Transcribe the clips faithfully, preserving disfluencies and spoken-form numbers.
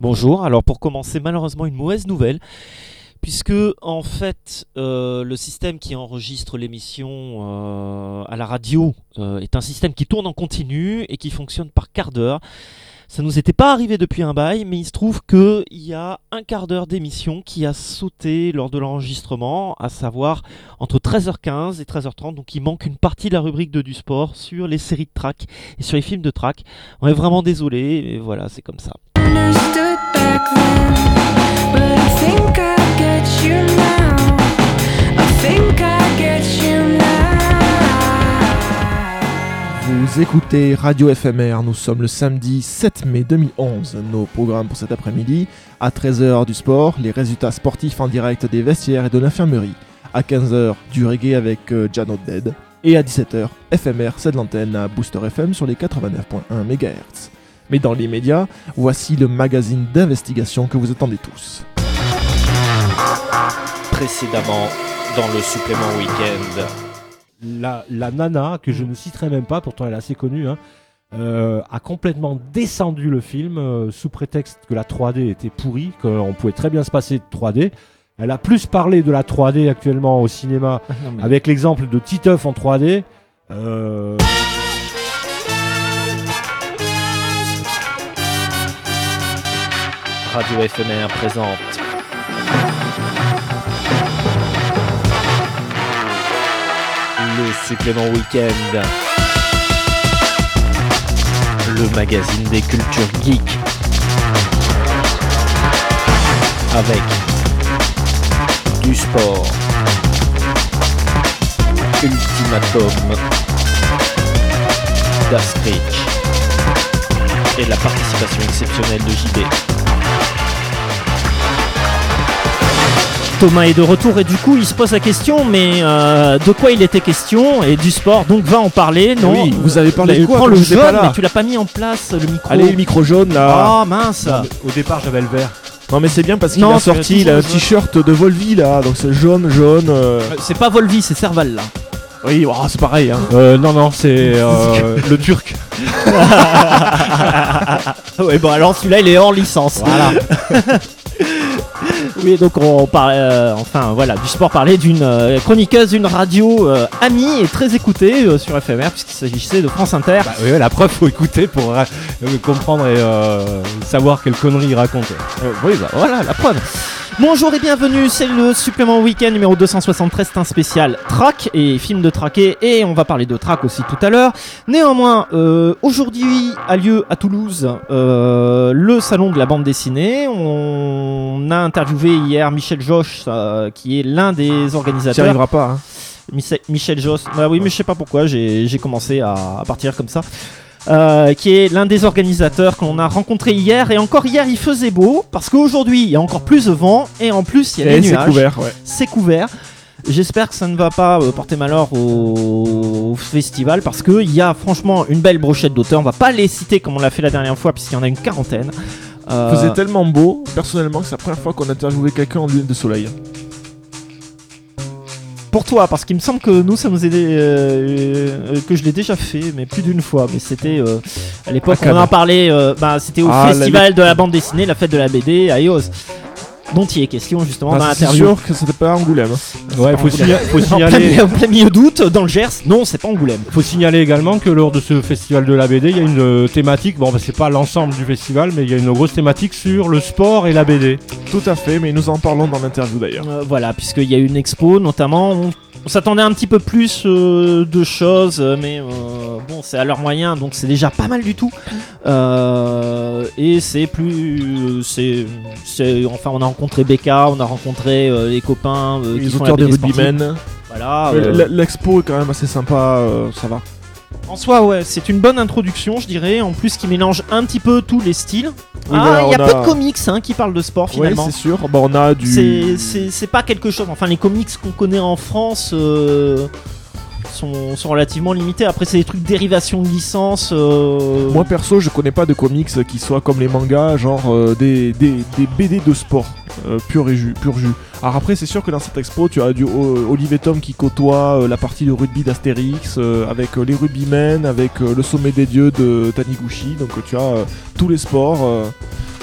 Bonjour, alors pour commencer, malheureusement une mauvaise nouvelle, puisque en fait euh, le système qui enregistre l'émission euh, à la radio euh, est un système qui tourne en continu et qui fonctionne par quart d'heure. Ça nous était pas arrivé depuis un bail, mais il se trouve qu'il y a un quart d'heure d'émission qui a sauté lors de l'enregistrement, à savoir entre treize heures quinze et treize heures trente, donc il manque une partie de la rubrique de Du Sport sur les séries de track et sur les films de track. On est vraiment désolé, mais voilà, c'est comme ça. Understood back then, but I think I get you now. I think I get you now. Vous écoutez Radio F M R, nous sommes le samedi sept mai deux mille onze. Nos programmes pour cet après-midi, à treize heures du sport, les résultats sportifs en direct des vestiaires et de l'infirmerie. À quinze heures, du reggae avec euh, Jano Dead. Et à dix-sept heures, F M R cède l'antenne à Booster F M sur les quatre-vingt-neuf virgule un mégahertz. Mais dans l'immédiat, voici le magazine d'investigation que vous attendez tous. Précédemment, dans le supplément week-end. La, la nana, que je ne citerai même pas, pourtant elle est assez connue, hein, euh, a complètement descendu le film euh, sous prétexte que la trois D était pourrie, qu'on pouvait très bien se passer de trois D. Elle a plus parlé de la trois D actuellement au cinéma, non, mais... avec l'exemple de Titeuf en trois D. Euh... Radio F M R présente le supplément week-end, le magazine des cultures geeks, avec du sport, Ultimatum, d'Astridge et la participation exceptionnelle de J B. Thomas est de retour et du coup il se pose la question, mais euh, de quoi il était question? Et du sport, donc va en parler. Non, oui, vous avez parlé de quoi? Prends le jaune, mais tu l'as pas mis en place, le micro. Allez, le micro jaune là. Ah oh, mince. Non, au départ j'avais le vert. Non mais c'est bien parce qu'il non, a sorti il a un t-shirt de Volvi là, donc c'est jaune, jaune. Euh... C'est pas Volvi, c'est Serval là. Oui, oh, c'est pareil. Hein. Euh, non, non, c'est euh, le turc. Ouais, bon alors celui-là il est hors licence. Voilà. Oui, donc on parlait, euh, enfin voilà, du sport, parlait d'une euh, chroniqueuse d'une radio euh, amie et très écoutée euh, sur F M R, puisqu'il s'agissait de France Inter. Bah, oui, la preuve, faut écouter pour euh, comprendre et euh, savoir quelle connerie il raconte. Euh, oui, bah voilà, la preuve. Bonjour et bienvenue, c'est le supplément week-end numéro deux cent soixante-treize, c'est un spécial track et film de traqué, et on va parler de track aussi tout à l'heure. Néanmoins, euh, aujourd'hui a lieu à Toulouse euh, le salon de la bande dessinée. On a interviewé hier Michel Josse, euh, qui est l'un des organisateurs. Ça arrivera pas. Hein. Michel, Michel Josse, bah oui, mais je sais pas pourquoi, j'ai, j'ai commencé à, à partir comme ça. Euh, qui est l'un des organisateurs qu'on a rencontré hier, et encore hier il faisait beau parce qu'aujourd'hui il y a encore plus de vent et en plus il y a et des c'est nuages. Couvert, ouais. C'est couvert. J'espère que ça ne va pas euh, porter malheur au... au festival parce qu'il y a franchement une belle brochette d'auteurs. On va pas les citer comme on l'a fait la dernière fois puisqu'il y en a une quarantaine. Euh... Il faisait tellement beau personnellement que c'est la première fois qu'on a interviewé quelqu'un en lune de soleil. Pour toi, parce qu'il me semble que nous, ça nous est euh, que je l'ai déjà fait, mais plus d'une fois. Mais c'était euh, à l'époque, ah, on en parlait. Euh, bah, c'était au ah, festival la... de la bande dessinée, la fête de la B D à Eos, dont il est question justement ah, dans c'est l'interview. C'est sûr que c'était pas Angoulême. Ouais, faut, signa- faut signaler. En plein milieu d'août, dans le Gers, non, c'est pas Angoulême. Faut signaler également que lors de ce festival de la B D, il y a une euh, thématique. Bon, bah, c'est pas l'ensemble du festival, mais il y a une grosse thématique sur le sport et la B D. Tout à fait, mais nous en parlons dans l'interview d'ailleurs. Euh, voilà, puisqu'il y a une expo, notamment. On... On s'attendait un petit peu plus euh, de choses, mais euh, bon, c'est à leurs moyens, donc c'est déjà pas mal du tout. Euh, et c'est plus, c'est, c'est, enfin, on a rencontré Becca, on a rencontré euh, les copains euh, les qui sont auteurs la des B D Rugbymen. Voilà. Euh, Euh, L'expo est quand même assez sympa, euh, ça va. En soi, ouais, c'est une bonne introduction, je dirais. En plus, qui mélange un petit peu tous les styles. Oui, ah, il voilà, y a on peu a... de comics hein, qui parlent de sport finalement. Oui, c'est sûr. Bah, on a du. C'est, c'est, c'est pas quelque chose. Enfin, les comics qu'on connaît en France euh, sont, sont relativement limités. Après, c'est des trucs dérivation de licence. Euh... Moi perso, je connais pas de comics qui soient comme les mangas, genre euh, des, des, des B D de sport. Euh, pur et jus, pur jus. Alors après, c'est sûr que dans cette expo, tu as du euh, Olivier Tom qui côtoie euh, la partie de rugby d'Astérix, euh, avec euh, les rugbymen, avec euh, le sommet des dieux de Taniguchi. Donc tu as euh, tous les sports. Euh,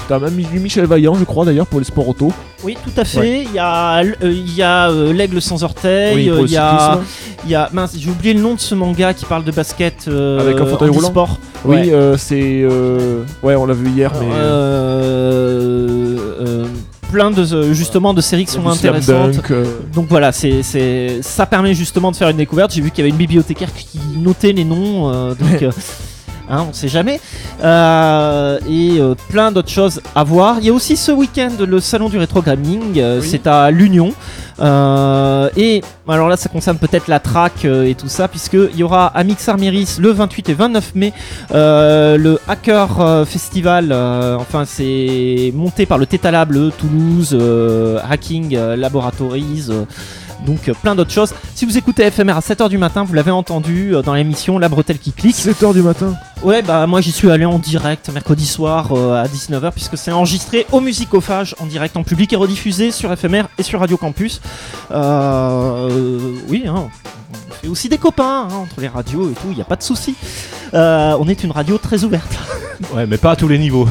T'as même mis Michel Vaillant, je crois, d'ailleurs, pour les sports auto. Oui, tout à fait. Il y a, euh, il y a euh, l'aigle sans orteil. Oui, pour euh, le il y a, cyclisme. il y a, mince, j'ai oublié le nom de ce manga qui parle de basket euh, Avec un fauteuil roulant. sport. Oui, Ouais. euh, c'est. euh, Ouais, on l'a vu hier, mais. Euh, euh, plein de euh, justement de séries qui sont du Slam intéressantes. Dunk, euh, Donc voilà, c'est, c'est, ça permet justement de faire une découverte. J'ai vu qu'il y avait une bibliothécaire qui notait les noms, euh, donc euh, hein, on sait jamais. Euh, et euh, plein d'autres choses à voir. Il y a aussi ce week-end le salon du rétro gaming, euh, Oui. c'est à l'Union. Euh, et alors là, ça concerne peut-être la track euh, et tout ça, puisqu'il y aura à Mix-Arméris le vingt-huit et vingt-neuf mai euh, le Hacker euh, Festival. Euh, enfin, c'est monté par le Theta Lab, le Toulouse euh, Hacking euh, Laboratories. euh, donc euh, plein d'autres choses. Si vous écoutez F M R à sept heures du matin, vous l'avez entendu euh, dans l'émission La Bretelle qui clique. sept heures du matin. Ouais, bah moi j'y suis allé en direct mercredi soir euh, à dix-neuf heures, puisque c'est enregistré au Musicophage en direct en public et rediffusé sur F M R et sur Radio Campus. Euh, euh, oui, hein, on fait aussi des copains hein, entre les radios et tout, il n'y a pas de souci. Euh, on est une radio très ouverte. Ouais, mais pas à tous les niveaux.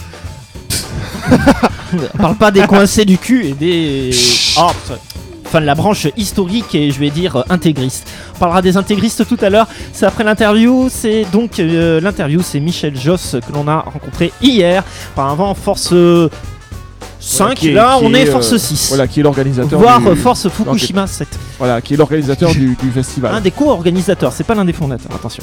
On parle pas des coincés du cul et des... Oh, putain. Enfin de la branche historique et je vais dire euh, intégriste. On parlera des intégristes tout à l'heure. C'est après l'interview. C'est donc euh, l'interview, c'est Michel Josse que l'on a rencontré hier. Par avant force euh, cinq. Voilà, qui est- Là, qui on est, est, force euh, six. Voilà, qui est l'organisateur. Voire du... euh, force Fukushima sept. Voilà, qui est l'organisateur du, du festival. Un des co-organisateurs, c'est pas l'un des fondateurs, attention.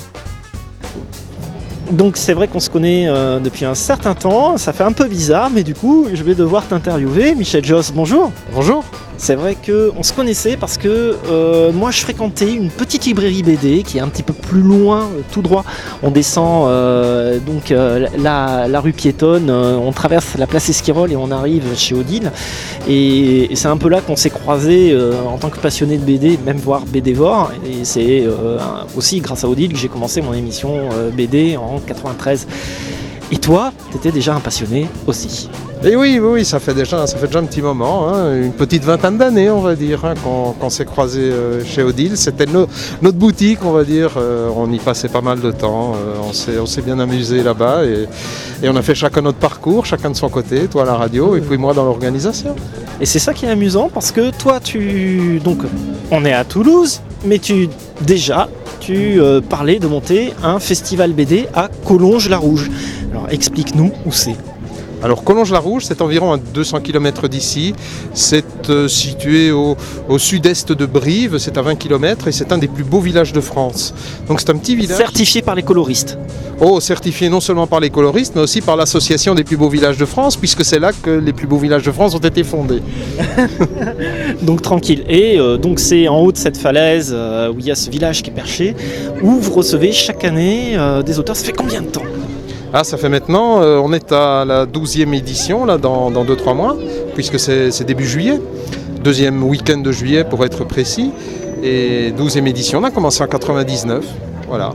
Donc c'est vrai qu'on se connaît euh, depuis un certain temps, ça fait un peu bizarre, mais du coup je vais devoir t'interviewer. Michel Josse, bonjour. Bonjour. C'est vrai qu'on se connaissait parce que euh, moi je fréquentais une petite librairie B D qui est un petit peu plus loin, euh, tout droit. On descend euh, donc euh, la, la rue piétonne, euh, on traverse la place Esquirol et on arrive chez Odile. Et, et c'est un peu là qu'on s'est croisés euh, en tant que passionné de B D, même voire BDvore. Et c'est euh, un- aussi grâce à Odile que j'ai commencé mon émission euh, B D en quatre-vingt-treize. Et toi, t'étais déjà un passionné aussi. Et oui, oui, oui, ça fait déjà, ça fait déjà un petit moment, hein, une petite vingtaine d'années, on va dire, hein, qu'on, qu'on s'est croisés euh, chez Odile. C'était no- notre boutique, on va dire. euh, on y passait pas mal de temps. euh, on, s'est, on s'est bien amusé là-bas et, et on a fait chacun notre parcours, chacun de son côté. Toi à la radio et puis moi dans l'organisation. Et c'est ça qui est amusant parce que toi, tu. Donc, on est à Toulouse, mais tu. Déjà, tu euh, parlais de monter un festival B D à Collonges-la-Rouge. Alors, explique-nous où c'est. Alors Collonges-la-Rouge, c'est environ à deux cents kilomètres d'ici. C'est euh, situé au, au sud-est de Brive, c'est à vingt kilomètres et c'est un des plus beaux villages de France. Donc c'est un petit village. Certifié par les coloristes. Oh, certifié non seulement par les coloristes, mais aussi par l'association des plus beaux villages de France, puisque c'est là que les plus beaux villages de France ont été fondés. Donc, tranquille. Et euh, donc, c'est en haut de cette falaise euh, où il y a ce village qui est perché, où vous recevez chaque année euh, des auteurs. Ça fait combien de temps ? Ah, ça fait maintenant, euh, on est à la douzième édition, là, dans deux trois mois, puisque c'est, c'est début juillet, deuxième week-end de juillet pour être précis, et douzième édition, on a commencé en quatre-vingt-dix-neuf, voilà.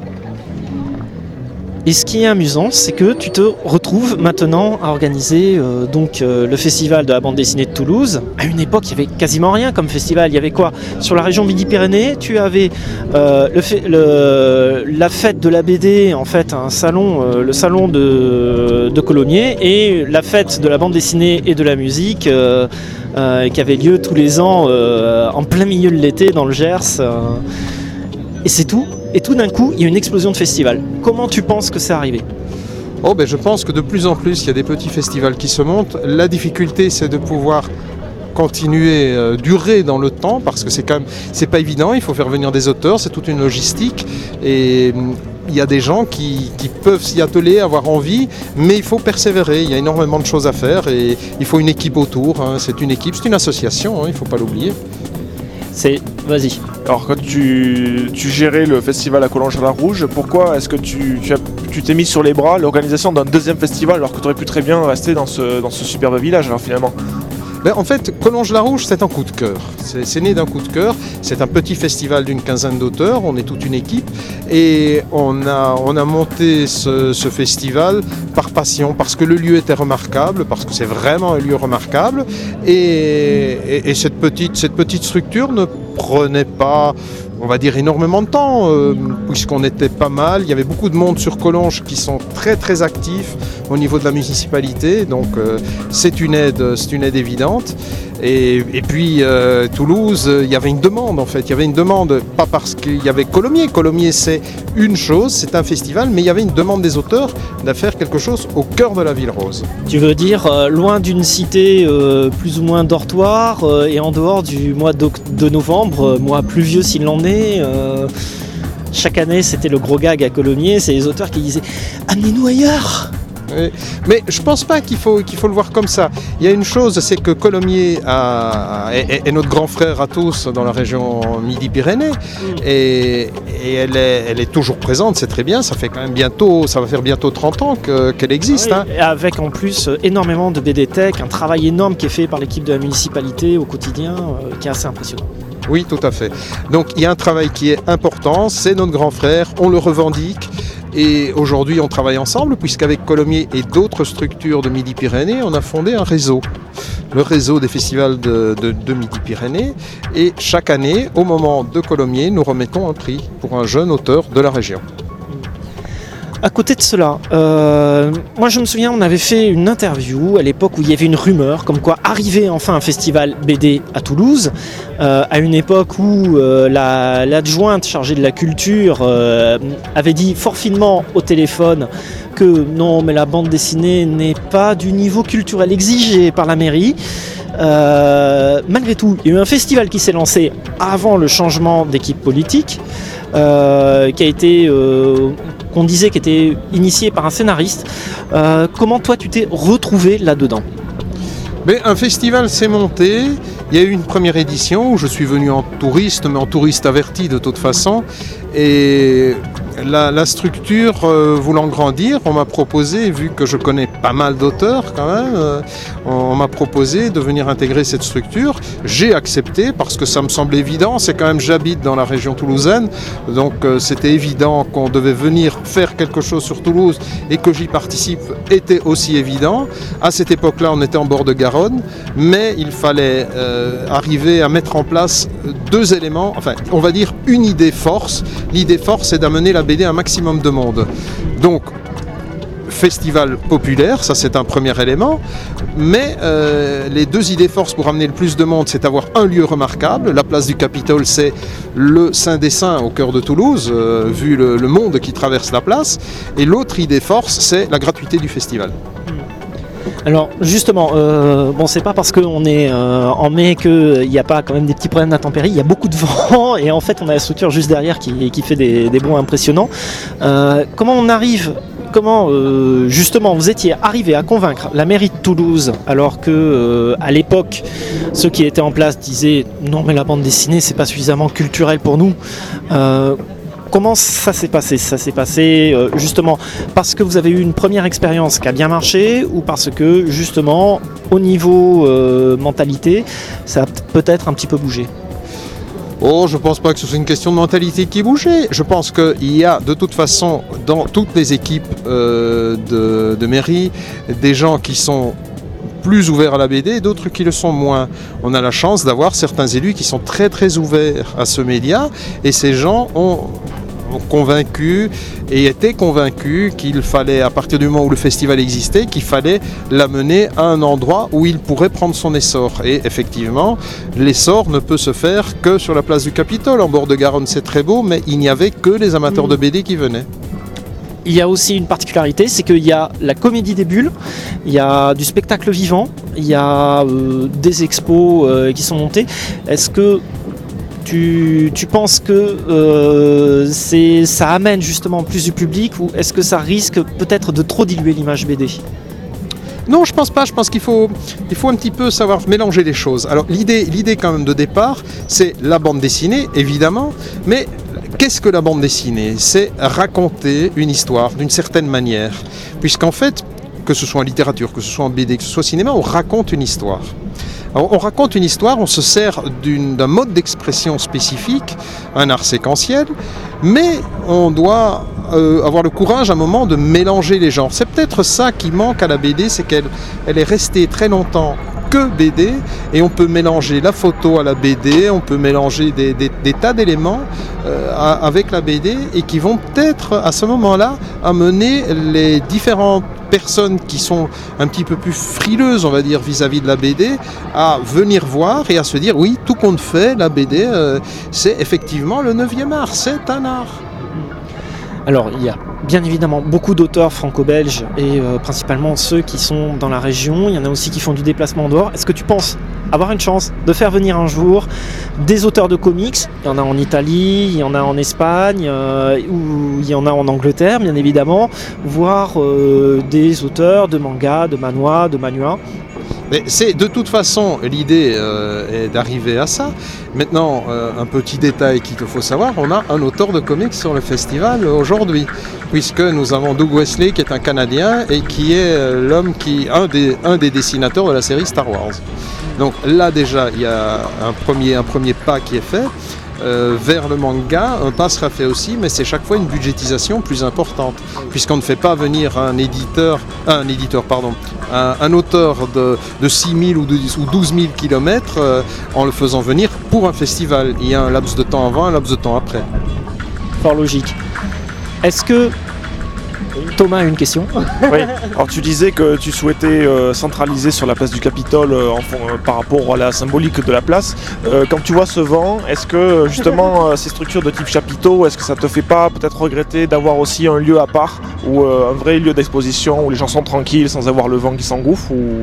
Et ce qui est amusant, c'est que tu te retrouves maintenant à organiser euh, donc euh, le festival de la bande dessinée de Toulouse. À une époque, il y avait quasiment rien comme festival. Il y avait quoi ? Sur la région Midi-Pyrénées, tu avais euh, le fait- le- la fête de la B D, en fait, un salon, euh, le salon de, de Colomiers, et la fête de la bande dessinée et de la musique euh, euh, qui avait lieu tous les ans euh, en plein milieu de l'été dans le Gers. euh. Et c'est tout. Et tout d'un coup, il y a une explosion de festivals. Comment tu penses que c'est arrivé ? Oh, ben, je pense que de plus en plus, il y a des petits festivals qui se montent. La difficulté, c'est de pouvoir continuer, euh, durer dans le temps, parce que c'est quand même, c'est pas évident, il faut faire venir des auteurs, c'est toute une logistique, et hum, il y a des gens qui, qui peuvent s'y atteler, avoir envie, mais il faut persévérer, il y a énormément de choses à faire, et il faut une équipe autour, hein. C'est une équipe, c'est une association, hein, il ne faut pas l'oublier. C'est... Vas-y. Alors quand tu, tu gérais le festival à Collonges-la-Rouge, pourquoi est-ce que tu, tu, as- tu t'es mis sur les bras l'organisation d'un deuxième festival alors que tu aurais pu très bien rester dans ce, dans ce superbe village alors finalement? Ben, en fait, Collonges-la-Rouge, c'est un coup de cœur. C'est, c'est né d'un coup de cœur. C'est un petit festival d'une quinzaine d'auteurs. On est toute une équipe. Et on a, on a monté ce, ce festival par passion, parce que le lieu était remarquable, parce que c'est vraiment un lieu remarquable. Et, et- et cette, petite, cette petite structure ne prenait pas on va dire énormément de temps, euh, puisqu'on était pas mal. Il y avait beaucoup de monde sur Collonges qui sont très très actifs au niveau de la municipalité, donc euh, c'est une aide, c'est une aide évidente. Et, et puis euh, Toulouse, euh, il y avait une demande en fait, il y avait une demande, pas parce qu'il y avait Colomiers, Colomiers c'est une chose, c'est un festival, mais il y avait une demande des auteurs de faire quelque chose au cœur de la Ville Rose. Tu veux dire euh, loin d'une cité euh, plus ou moins dortoir euh, et en dehors du mois de novembre, euh, mois pluvieux s'il en est. Euh, chaque année c'était le gros gag à Colomiers, c'est les auteurs qui disaient « Amenez-nous ailleurs !» Oui. Mais je pense pas qu'il faut, qu'il faut le voir comme ça. Il y a une chose, c'est que Colomiers a, est, est notre grand frère à tous dans la région Midi-Pyrénées mm. et, et elle, est, elle est toujours présente, c'est très bien. Ça fait quand même bientôt, ça va faire bientôt trente ans que, qu'elle existe. Oui, hein. Avec en plus énormément de B D Tech, un travail énorme qui est fait par l'équipe de la municipalité au quotidien, euh, qui est assez impressionnant. Oui, tout à fait. Donc il y a un travail qui est important, c'est notre grand frère, on le revendique. Et aujourd'hui, on travaille ensemble, puisqu'avec Colomiers et d'autres structures de Midi-Pyrénées, on a fondé un réseau, le réseau des festivals de, de, de Midi-Pyrénées. Et chaque année, au moment de Colomiers, nous remettons un prix pour un jeune auteur de la région. À côté de cela, euh, moi je me souviens, on avait fait une interview à l'époque où il y avait une rumeur comme quoi arrivait enfin un festival B D à Toulouse, euh, à une époque où euh, la, l'adjointe chargée de la culture euh, avait dit fort finement au téléphone que non, mais la bande dessinée n'est pas du niveau culturel exigé par la mairie. Euh, malgré tout, il y a eu un festival qui s'est lancé avant le changement d'équipe politique, euh, qui a été, euh, qu'on disait, qui était initié par un scénariste. Euh, comment toi tu t'es retrouvé là-dedans ? Mais un festival s'est monté, il y a eu une première édition où je suis venu en touriste, mais en touriste averti de toute façon, et la, la structure euh, voulant grandir, on m'a proposé, vu que je connais pas mal d'auteurs quand même, euh, on, on m'a proposé de venir intégrer cette structure. J'ai accepté parce que ça me semble évident, c'est quand même, j'habite dans la région toulousaine, donc euh, c'était évident qu'on devait venir faire quelque chose sur Toulouse et que j'y participe était aussi évident. À cette époque-là, on était en bord de Garonne, mais il fallait euh, arriver à mettre en place deux éléments, enfin on va dire une idée force. L'idée force, c'est d'amener la B D à un maximum de monde. Donc, festival populaire, ça c'est un premier élément, mais euh, les deux idées forces pour amener le plus de monde, c'est avoir un lieu remarquable. La place du Capitole, c'est le Saint des Saints au cœur de Toulouse, euh, vu le, le monde qui traverse la place, et l'autre idée force, c'est la gratuité du festival. Alors justement, euh, bon, c'est pas parce qu'on est euh, en mai qu'il n'y a pas quand même des petits problèmes d'intempéries, il y a beaucoup de vent et en fait on a la structure juste derrière qui, qui fait des, des bonds impressionnants. Euh, comment on arrive, comment euh, justement vous étiez arrivé à convaincre la mairie de Toulouse alors que euh, à l'époque ceux qui étaient en place disaient non mais la bande dessinée c'est pas suffisamment culturel pour nous. Euh, Comment ça s'est passé ? Ça s'est passé euh, justement parce que vous avez eu une première expérience qui a bien marché ou parce que justement au niveau euh, mentalité ça a peut-être un petit peu bougé ? Oh, je ne pense pas que ce soit une question de mentalité qui bougeait. Je pense qu'il y a de toute façon dans toutes les équipes euh, de, de mairie des gens qui sont plus ouverts à la B D et d'autres qui le sont moins. On a la chance d'avoir certains élus qui sont très très ouverts à ce média et ces gens ont convaincu et étaient convaincus qu'il fallait, à partir du moment où le festival existait, qu'il fallait l'amener à un endroit où il pourrait prendre son essor. Et effectivement, l'essor ne peut se faire que sur la place du Capitole. En bord de Garonne, c'est très beau, mais il n'y avait que les amateurs de B D qui venaient. Il y a aussi une particularité, c'est qu'il y a la comédie des bulles, il y a du spectacle vivant, il y a euh, des expos euh, qui sont montées. Est-ce que tu, tu penses que euh, c'est, ça amène justement plus du public ou est-ce que ça risque peut-être de trop diluer l'image B D ? Non, je pense pas. Je pense qu'il faut, il faut un petit peu savoir mélanger les choses. Alors l'idée, l'idée quand même de départ, c'est la bande dessinée, évidemment, mais qu'est-ce que la bande dessinée ? C'est raconter une histoire d'une certaine manière. Puisqu'en fait, que ce soit en littérature, que ce soit en B D, que ce soit au cinéma, on raconte une histoire. Alors, on raconte une histoire, on se sert d'une, d'un mode d'expression spécifique, un art séquentiel, mais on doit euh, avoir le courage à un moment de mélanger les genres. C'est peut-être ça qui manque à la B D, c'est qu'elle elle est restée très longtemps que B D, et on peut mélanger la photo à la B D, on peut mélanger des, des, des tas d'éléments euh, à, avec la B D, et qui vont peut-être à ce moment-là amener les différentes personnes qui sont un petit peu plus frileuses, on va dire, vis-à-vis de la B D, à venir voir et à se dire, oui, tout compte fait, la B D, euh, c'est effectivement le neuvième art, c'est un art. Alors, il y a bien évidemment beaucoup d'auteurs franco-belges et euh, principalement ceux qui sont dans la région. Il y en a aussi qui font du déplacement en dehors. Est-ce que tu penses avoir une chance de faire venir un jour des auteurs de comics? Il y en a en Italie, il y en a en Espagne, euh, ou il y en a en Angleterre, bien évidemment, voire euh, des auteurs de manga, de manhwa, de manhwa. Mais c'est de toute façon l'idée euh, est d'arriver à ça. Maintenant, euh, un petit détail qu'il te faut savoir, on a un auteur de comics sur le festival aujourd'hui, puisque nous avons Doug Wesley qui est un Canadien et qui est euh, l'homme qui un des un des dessinateurs de la série Star Wars. Donc là déjà il y a un premier un premier pas qui est fait. Euh, vers le manga, un pas sera fait aussi, mais c'est chaque fois une budgétisation plus importante, puisqu'on ne fait pas venir un éditeur, un éditeur pardon, un, un auteur de, de six mille ou, de, ou douze mille kilomètres euh, en le faisant venir pour un festival. Il y a un laps de temps avant, un laps de temps après. Fort logique. Est-ce que Thomas a une question? Oui. Alors tu disais que tu souhaitais euh, centraliser sur la place du Capitole euh, en, euh, par rapport à la symbolique de la place. Euh, quand tu vois ce vent, est-ce que justement euh, ces structures de type chapiteau, est-ce que ça te fait pas peut-être regretter d'avoir aussi un lieu à part ou euh, un vrai lieu d'exposition où les gens sont tranquilles sans avoir le vent qui s'engouffre ou...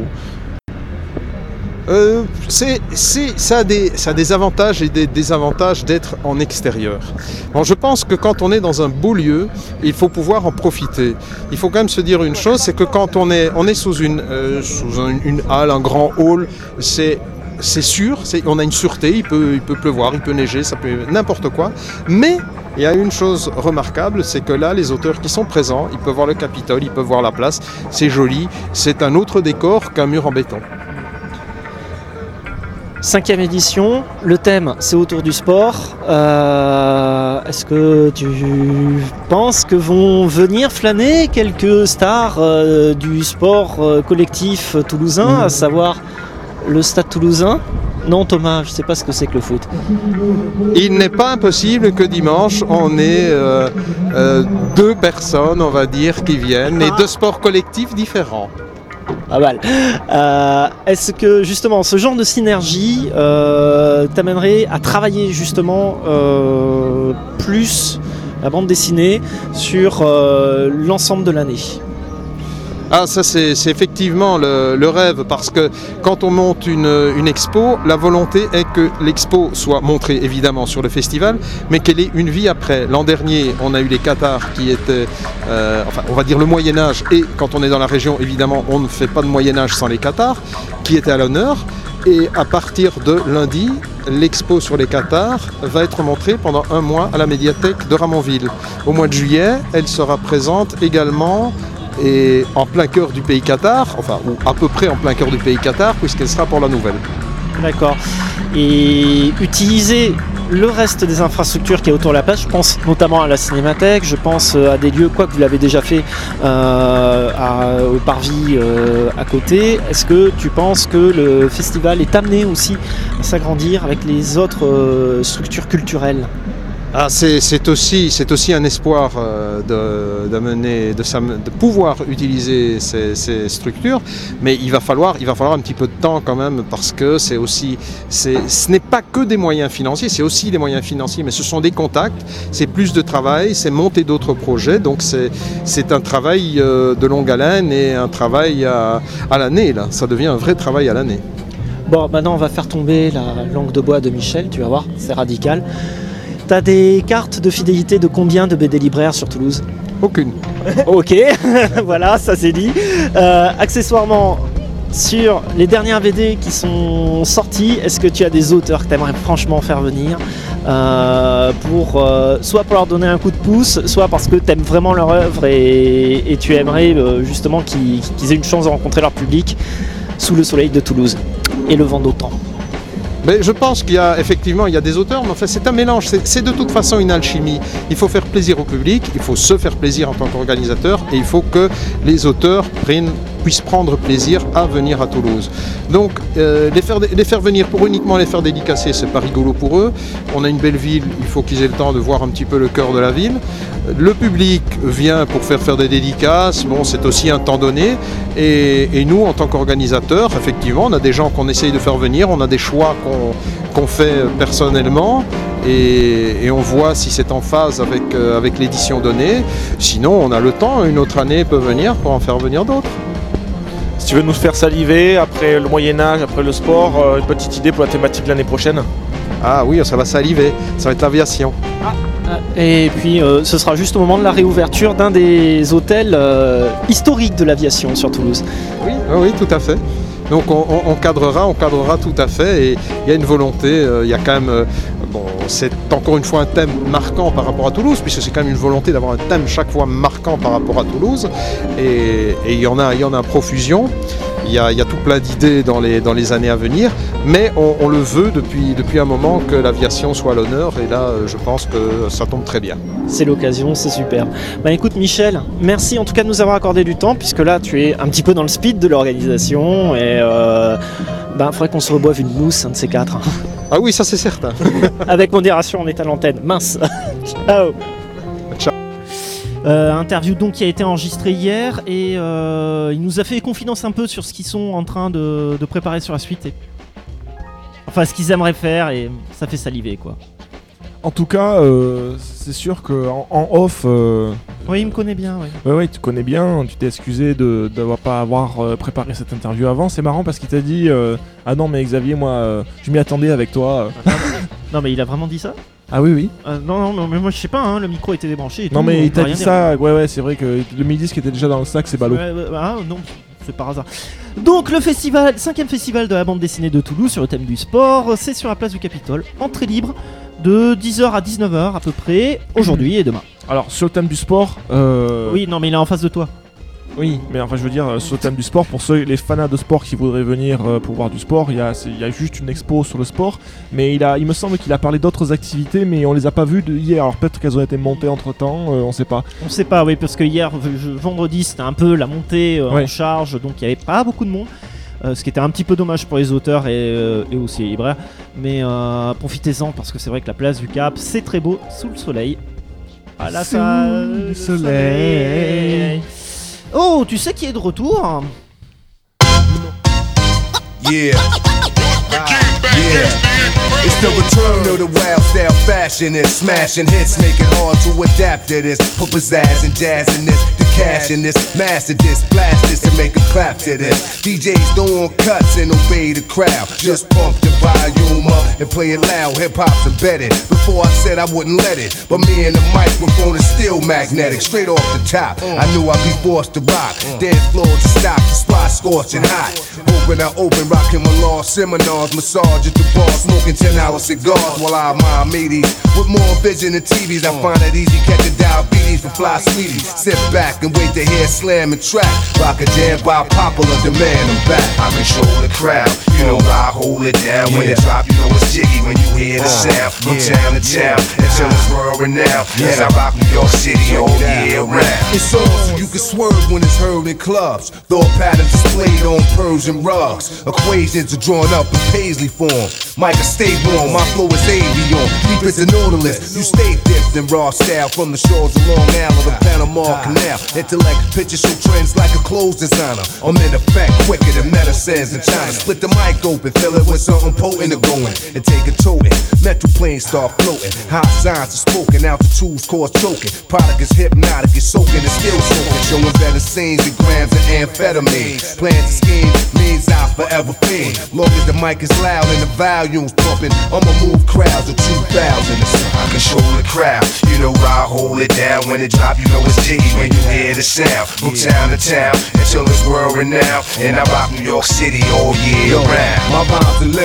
Euh, c'est, c'est, ça, a des, ça a des avantages et des désavantages d'être en extérieur. Bon, je pense que quand on est dans un beau lieu, il faut pouvoir en profiter. Il faut quand même se dire une chose, c'est que quand on est, on est sous, une, euh, sous un, une halle, un grand hall, c'est, c'est sûr, c'est, on a une sûreté, il peut, il peut pleuvoir, il peut neiger, ça peut n'importe quoi. Mais il y a une chose remarquable, c'est que là, les auteurs qui sont présents, ils peuvent voir le Capitole, ils peuvent voir la place, c'est joli, c'est un autre décor qu'un mur en béton. Cinquième édition, le thème c'est autour du sport. Euh, est-ce que tu penses que vont venir flâner quelques stars euh, du sport euh, collectif toulousain, à savoir le Stade Toulousain? Non Thomas, je ne sais pas ce que c'est que le foot. Il n'est pas impossible que dimanche on ait euh, euh, deux personnes, on va dire, qui viennent, et deux sports collectifs différents. Pas mal. Euh, est-ce que justement ce genre de synergie euh, t'amènerait à travailler justement euh, plus la bande dessinée sur euh, l'ensemble de l'année? Ah, ça c'est, c'est effectivement le, le rêve, parce que quand on monte une, une expo, la volonté est que l'expo soit montrée évidemment sur le festival, mais qu'elle ait une vie après. L'an dernier, on a eu les cathares qui étaient, euh, enfin on va dire le Moyen-Âge, et quand on est dans la région, évidemment, on ne fait pas de Moyen-Âge sans les cathares, qui étaient à l'honneur. Et à partir de lundi, l'expo sur les cathares va être montrée pendant un mois à la médiathèque de Ramonville. Au mois de juillet, elle sera présente également et en plein cœur du pays cathare, enfin ou à peu près en plein cœur du pays cathare, puisqu'elle sera pour la nouvelle. D'accord. Et utiliser le reste des infrastructures qui est autour de la place, je pense notamment à la cinémathèque, je pense à des lieux, quoi que vous l'avez déjà fait euh, à, au Parvis euh, à côté. Est-ce que tu penses que le festival est amené aussi à s'agrandir avec les autres euh, structures culturelles? Ah, c'est, c'est, aussi, c'est aussi un espoir euh, de, d'amener, de, de pouvoir utiliser ces, ces structures, mais il va, falloir, il va falloir un petit peu de temps quand même, parce que c'est aussi, c'est, ce n'est pas que des moyens financiers, c'est aussi des moyens financiers, mais ce sont des contacts, c'est plus de travail, c'est monter d'autres projets, donc c'est, c'est un travail euh, de longue haleine et un travail à, à l'année, là. Ça devient un vrai travail à l'année. Bon, maintenant on va faire tomber la langue de bois de Michel, tu vas voir, c'est radical. T'as des cartes de fidélité de combien de B D libraires sur Toulouse? Aucune. Ok, voilà, ça c'est dit. Euh, accessoirement, sur les dernières B D qui sont sorties, est-ce que tu as des auteurs que tu aimerais franchement faire venir euh, pour, euh, soit pour leur donner un coup de pouce, soit parce que tu aimes vraiment leur œuvre et, et tu aimerais euh, justement qu'ils, qu'ils aient une chance de rencontrer leur public sous le soleil de Toulouse et le vent d'autant? Mais je pense qu'il y a effectivement il y a des auteurs, mais enfin c'est un mélange, c'est, c'est de toute façon une alchimie. Il faut faire plaisir au public, il faut se faire plaisir en tant qu'organisateur, et il faut que les auteurs prennent puissent prendre plaisir à venir à Toulouse. Donc euh, les, faire, les faire venir pour uniquement les faire dédicacer, c'est pas rigolo pour eux. On a une belle ville, il faut qu'ils aient le temps de voir un petit peu le cœur de la ville. Le public vient pour faire faire des dédicaces, bon, c'est aussi un temps donné. Et, et nous, en tant qu'organisateurs, effectivement, on a des gens qu'on essaye de faire venir, on a des choix qu'on, qu'on fait personnellement. Et, et on voit si c'est en phase avec, euh, avec l'édition donnée. Sinon, on a le temps, une autre année peut venir pour en faire venir d'autres. Si tu veux nous faire saliver, après le Moyen-Âge, après le sport, euh, une petite idée pour la thématique l'année prochaine? Ah oui, ça va saliver, ça va être l'aviation. Et puis euh, ce sera juste au moment de la réouverture d'un des hôtels euh, historiques de l'aviation sur Toulouse. Oui, oui, tout à fait. Donc on, on, on cadrera, on cadrera tout à fait, et il y a une volonté, euh, il y a quand même, euh, bon, c'est encore une fois un thème marquant par rapport à Toulouse, puisque c'est quand même une volonté d'avoir un thème chaque fois marquant par rapport à Toulouse, et, et il y en a, il y en a à profusion. Il y, a, il y a tout plein d'idées dans les, dans les années à venir, mais on, on le veut depuis, depuis un moment que l'aviation soit à l'honneur, et là je pense que ça tombe très bien. C'est l'occasion, c'est superbe. Bah écoute Michel, merci en tout cas de nous avoir accordé du temps, puisque là tu es un petit peu dans le speed de l'organisation, et euh, bah, faudrait qu'on se reboive une mousse, un de ces quatre. Ah oui, ça c'est certain. Avec modération, on est à l'antenne, mince. Ciao. Euh, interview donc qui a été enregistrée hier, et euh, il nous a fait confidence un peu sur ce qu'ils sont en train de, de préparer sur la suite, et... enfin ce qu'ils aimeraient faire, et ça fait saliver quoi. En tout cas, euh, c'est sûr qu'en en off... Euh... Oui, il me connaît bien, oui. Oui, oui, tu connais bien, tu t'es excusé de ne pas avoir euh, préparé cette interview avant. C'est marrant parce qu'il t'a dit euh, ah non mais Xavier, moi euh, je m'y attendais avec toi. Non mais il a vraiment dit ça? Ah oui, oui. Euh, non, non, mais moi je sais pas, hein, le micro était débranché et non, tout. mais il t'a dit dire. ça, ouais, ouais, c'est vrai que le midi-disque était déjà dans le sac, c'est ballot. Ouais, ouais, ah non, c'est par hasard. Donc le festival, cinquième festival de la bande dessinée de Toulouse sur le thème du sport, c'est sur la place du Capitole, entrée libre de dix heures à dix-neuf heures à peu près, aujourd'hui et demain. Alors sur le thème du sport... Euh... Oui, non mais il est en face de toi. Oui, mais enfin je veux dire, sur le thème du sport, pour ceux, les fanats de sport qui voudraient venir euh, pour voir du sport, il y, a, il y a juste une expo sur le sport, mais il, a, il me semble qu'il a parlé d'autres activités, mais on les a pas vues de hier, alors peut-être qu'elles ont été montées entre temps, euh, on sait pas. On sait pas, oui, parce que hier, je, vendredi, c'était un peu la montée euh, ouais. en charge, donc il n'y avait pas beaucoup de monde, euh, ce qui était un petit peu dommage pour les auteurs et, euh, et aussi les libraires, mais euh, profitez-en, parce que c'est vrai que la place du Cap, c'est très beau, sous le soleil. À la salle, le soleil. Oh, tu sais qui est de retour? Yeah. Yeah. It's the return of the wild style fashionist, smashing hits, make it hard to adapt to this. Put pizzazz and jazz in this, the cash in this, master this, blast this and make a clap to this. D Js don't want cuts and obey the crowd. Just pump the volume up and play it loud. Hip hop's embedded. Before I said I wouldn't let it, but me and the microphone is still magnetic. Straight off the top, I knew I'd be forced to rock. Dance floor to stop, the spot scorching hot. Open I open, rocking my law seminars, massage at the bar, smoking ten hour cigars while I admire meaties. With more vision than T Vs, I find it easy catching diabetes from fly sweeties. Sit back and wait to hear slam and track. Rock a jam by popular demand. I'm back. I control the crowd. You know I hold it down. When it drop, you know it's jiggy when you hear the sound. From town to town until it's world renowned. And I rock New York City all year round. It's on so you can swerve when it's heard in clubs. Thought patterns displayed on Persian rugs. Equations are drawn up in Paisley form. Micah, stay warm. My flow is avion. Deep as an nautilus. You stay dipped in raw style from the shores of Long Island to Panama Canal. Intellect pictures show trends like a clothes designer. I'm in effect quicker than medicines in China. Split the mic open, fill it with something potent to go in, and take it toting. Mental planes start floating. High signs are spoken, altitudes cause choking. Product is hypnotic, it's soaking and still soaking. Showing better scenes and grams of amphetamine. Plans to scheme means I forever fiend. Long as the mic is loud and the volume's pumping, I'ma move crowds of two thousand. I control the crowd, you know I hold it down. When it drop, you know it's jiggy when you hear the sound. From town to town until it's world renowned. And I rock New York City all year round. My rhymes and lyrics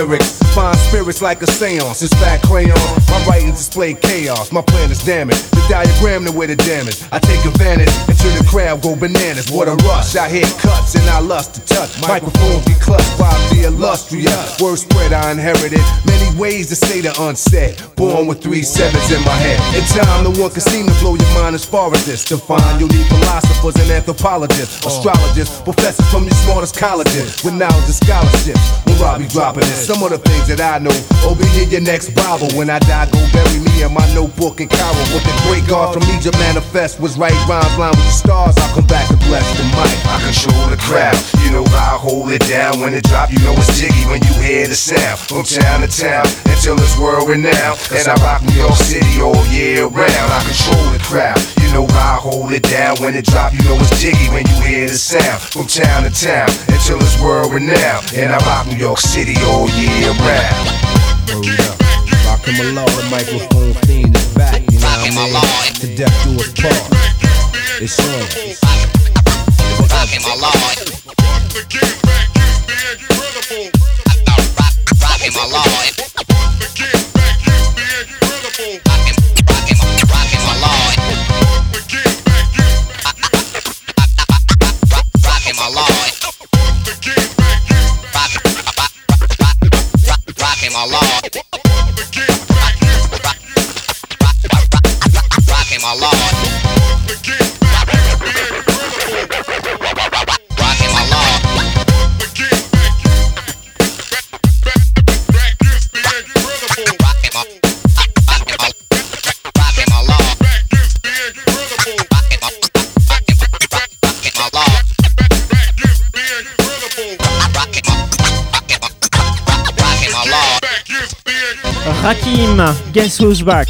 Fine spirits like a seance. It's fat crayon. My writings display chaos. My plan is damaged. The diagram the way the damage. I take advantage until the crowd go bananas. What a rush. I hit cuts and I lust to touch. Microphones be clutched by the illustrious. Word spread I inherited. Many ways to say the unsaid. Born with three sevens in my head. In time, no one can seem to blow your mind as far as this. To find you'll need philosophers and anthropologists, astrologists, professors from your smartest colleges with knowledge and scholarships. When Robbie dropping this, some of the things that I know. Oh, be in your next Bible. When I die, go bury me in my notebook in Cairo. What the great God from Egypt manifest was right rhymes line with the stars. I'll come back to bless the mic. I control the crowd. You know I hold it down when it drop. You know it's jiggy when you hear the sound. From town to town until it's world renowned. And I rock New York City all year round. I control the crowd. You know I hold it down when it drop. You know it's jiggy when you hear the sound. From town to town until it's world renowned. And I rock New York City all year round. Hold up. Rockin' my law, the microphone fiend is back. You know what I mean? To death do us part. It's on. Rockin' my law. Once again, back is the incredible. Rockin' my law. Once again, back is the incredible. Rockin', rockin', rockin' my law. Once again, back is rockin' my law. Once again, back is rockin' my law. Once again, back is rockin' my law. Once again, back is the incredible. Rockin' my law. Once again, back is the incredible. Rockin' my rockin' my law. Back is the incredible. Rockin' my rockin' my law. Back is the incredible. Rockin' my rockin' my law. Back is the Rakim, Guess Who's Back.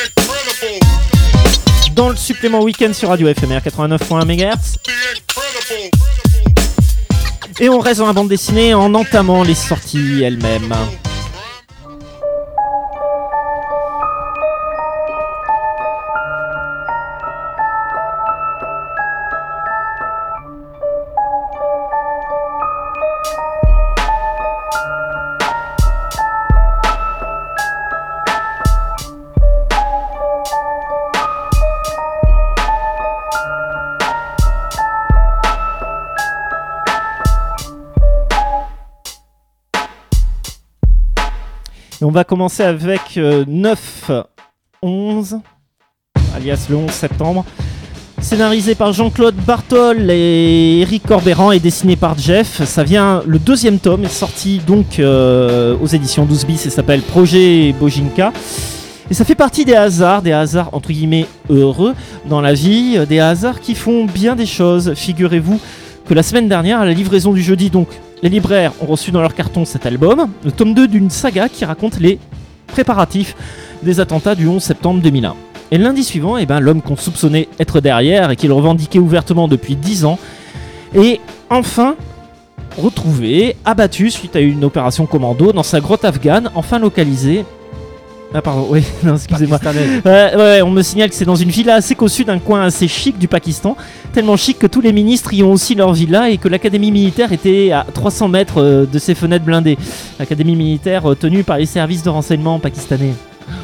Dans le supplément week-end sur Radio F M R quatre-vingt-neuf virgule un mégahertz. Et on reste dans la bande dessinée en entamant les sorties elles-mêmes. Et on va commencer avec euh, neuf onze, alias le onze septembre, scénarisé par Jean-Claude Bartol et Éric Corbeyran et dessiné par Jeff. Ça vient, le deuxième tome est sorti donc euh, aux éditions douze bis et s'appelle Projet Bojinka. Et ça fait partie des hasards, des hasards entre guillemets heureux dans la vie, des hasards qui font bien des choses. Figurez-vous que la semaine dernière, à la livraison du jeudi, donc les libraires ont reçu dans leur carton cet album, le tome deux d'une saga qui raconte les préparatifs des attentats du onze septembre deux mille un. Et lundi suivant, eh ben, l'homme qu'on soupçonnait être derrière et qu'il revendiquait ouvertement depuis dix ans est enfin retrouvé, abattu suite à une opération commando dans sa grotte afghane, enfin localisée. Ah pardon, oui, non, excusez-moi. Ouais, ouais, on me signale que c'est dans une villa assez cossue d'un coin assez chic du Pakistan, tellement chic que tous les ministres y ont aussi leur villa et que l'académie militaire était à trois cents mètres de ses fenêtres blindées. L'académie militaire tenue par les services de renseignement pakistanais.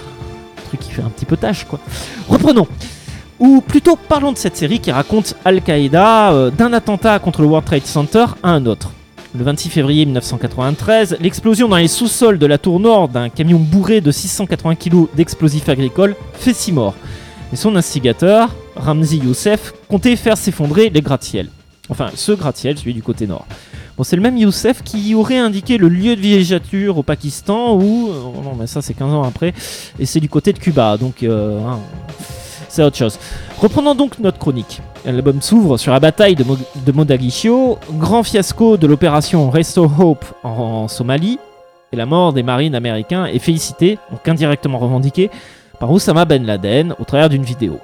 Un truc qui fait un petit peu tâche, quoi. Reprenons. Ou plutôt parlons de cette série qui raconte Al-Qaïda euh, d'un attentat contre le World Trade Center à un autre. Le vingt-six février mille neuf cent quatre-vingt-treize, l'explosion dans les sous-sols de la tour nord d'un camion bourré de six cent quatre-vingts kilos d'explosifs agricoles fait six morts. Et son instigateur, Ramzi Youssef, comptait faire s'effondrer les gratte-ciels. Enfin, ce gratte-ciel, celui du côté nord. Bon, c'est le même Youssef qui aurait indiqué le lieu de villégiature au Pakistan où... Oh non, mais ça c'est quinze ans après, et c'est du côté de Cuba, donc... Euh, hein, c'est autre chose. Reprenons donc notre chronique. L'album s'ouvre sur la bataille de, Mo- de Mogadiscio, grand fiasco de l'opération Restore Hope en, en Somalie, et la mort des marines américains est félicitée, donc indirectement revendiquée, par Oussama Ben Laden au travers d'une vidéo.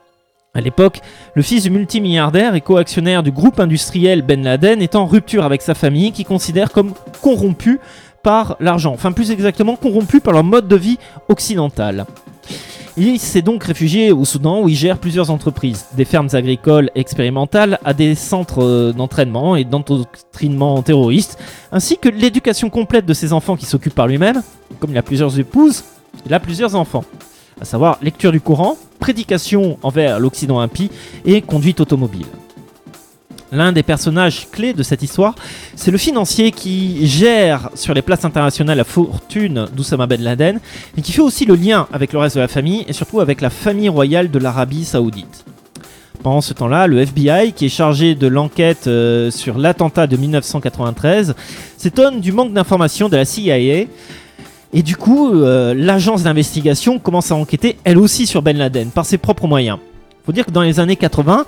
À l'époque, le fils du multimilliardaire et co-actionnaire du groupe industriel Ben Laden est en rupture avec sa famille qui considère comme corrompu par l'argent, enfin plus exactement corrompu par leur mode de vie occidental. Il s'est donc réfugié au Soudan où il gère plusieurs entreprises, des fermes agricoles expérimentales à des centres euh, d'entraînement et d'endoctrinement terroriste, ainsi que l'éducation complète de ses enfants qui s'occupe par lui-même. Comme il a plusieurs épouses, il a plusieurs enfants, à savoir lecture du Coran, prédication envers l'Occident impie et conduite automobile. L'un des personnages clés de cette histoire, c'est le financier qui gère sur les places internationales la fortune d'Oussama Ben Laden et qui fait aussi le lien avec le reste de la famille et surtout avec la famille royale de l'Arabie Saoudite. Pendant ce temps-là, le F B I, qui est chargé de l'enquête euh, sur l'attentat de dix-neuf cent quatre-vingt-treize, s'étonne du manque d'informations de la C I A. Et du coup, euh, l'agence d'investigation commence à enquêter elle aussi sur Ben Laden par ses propres moyens. Faut dire que dans les années quatre-vingts,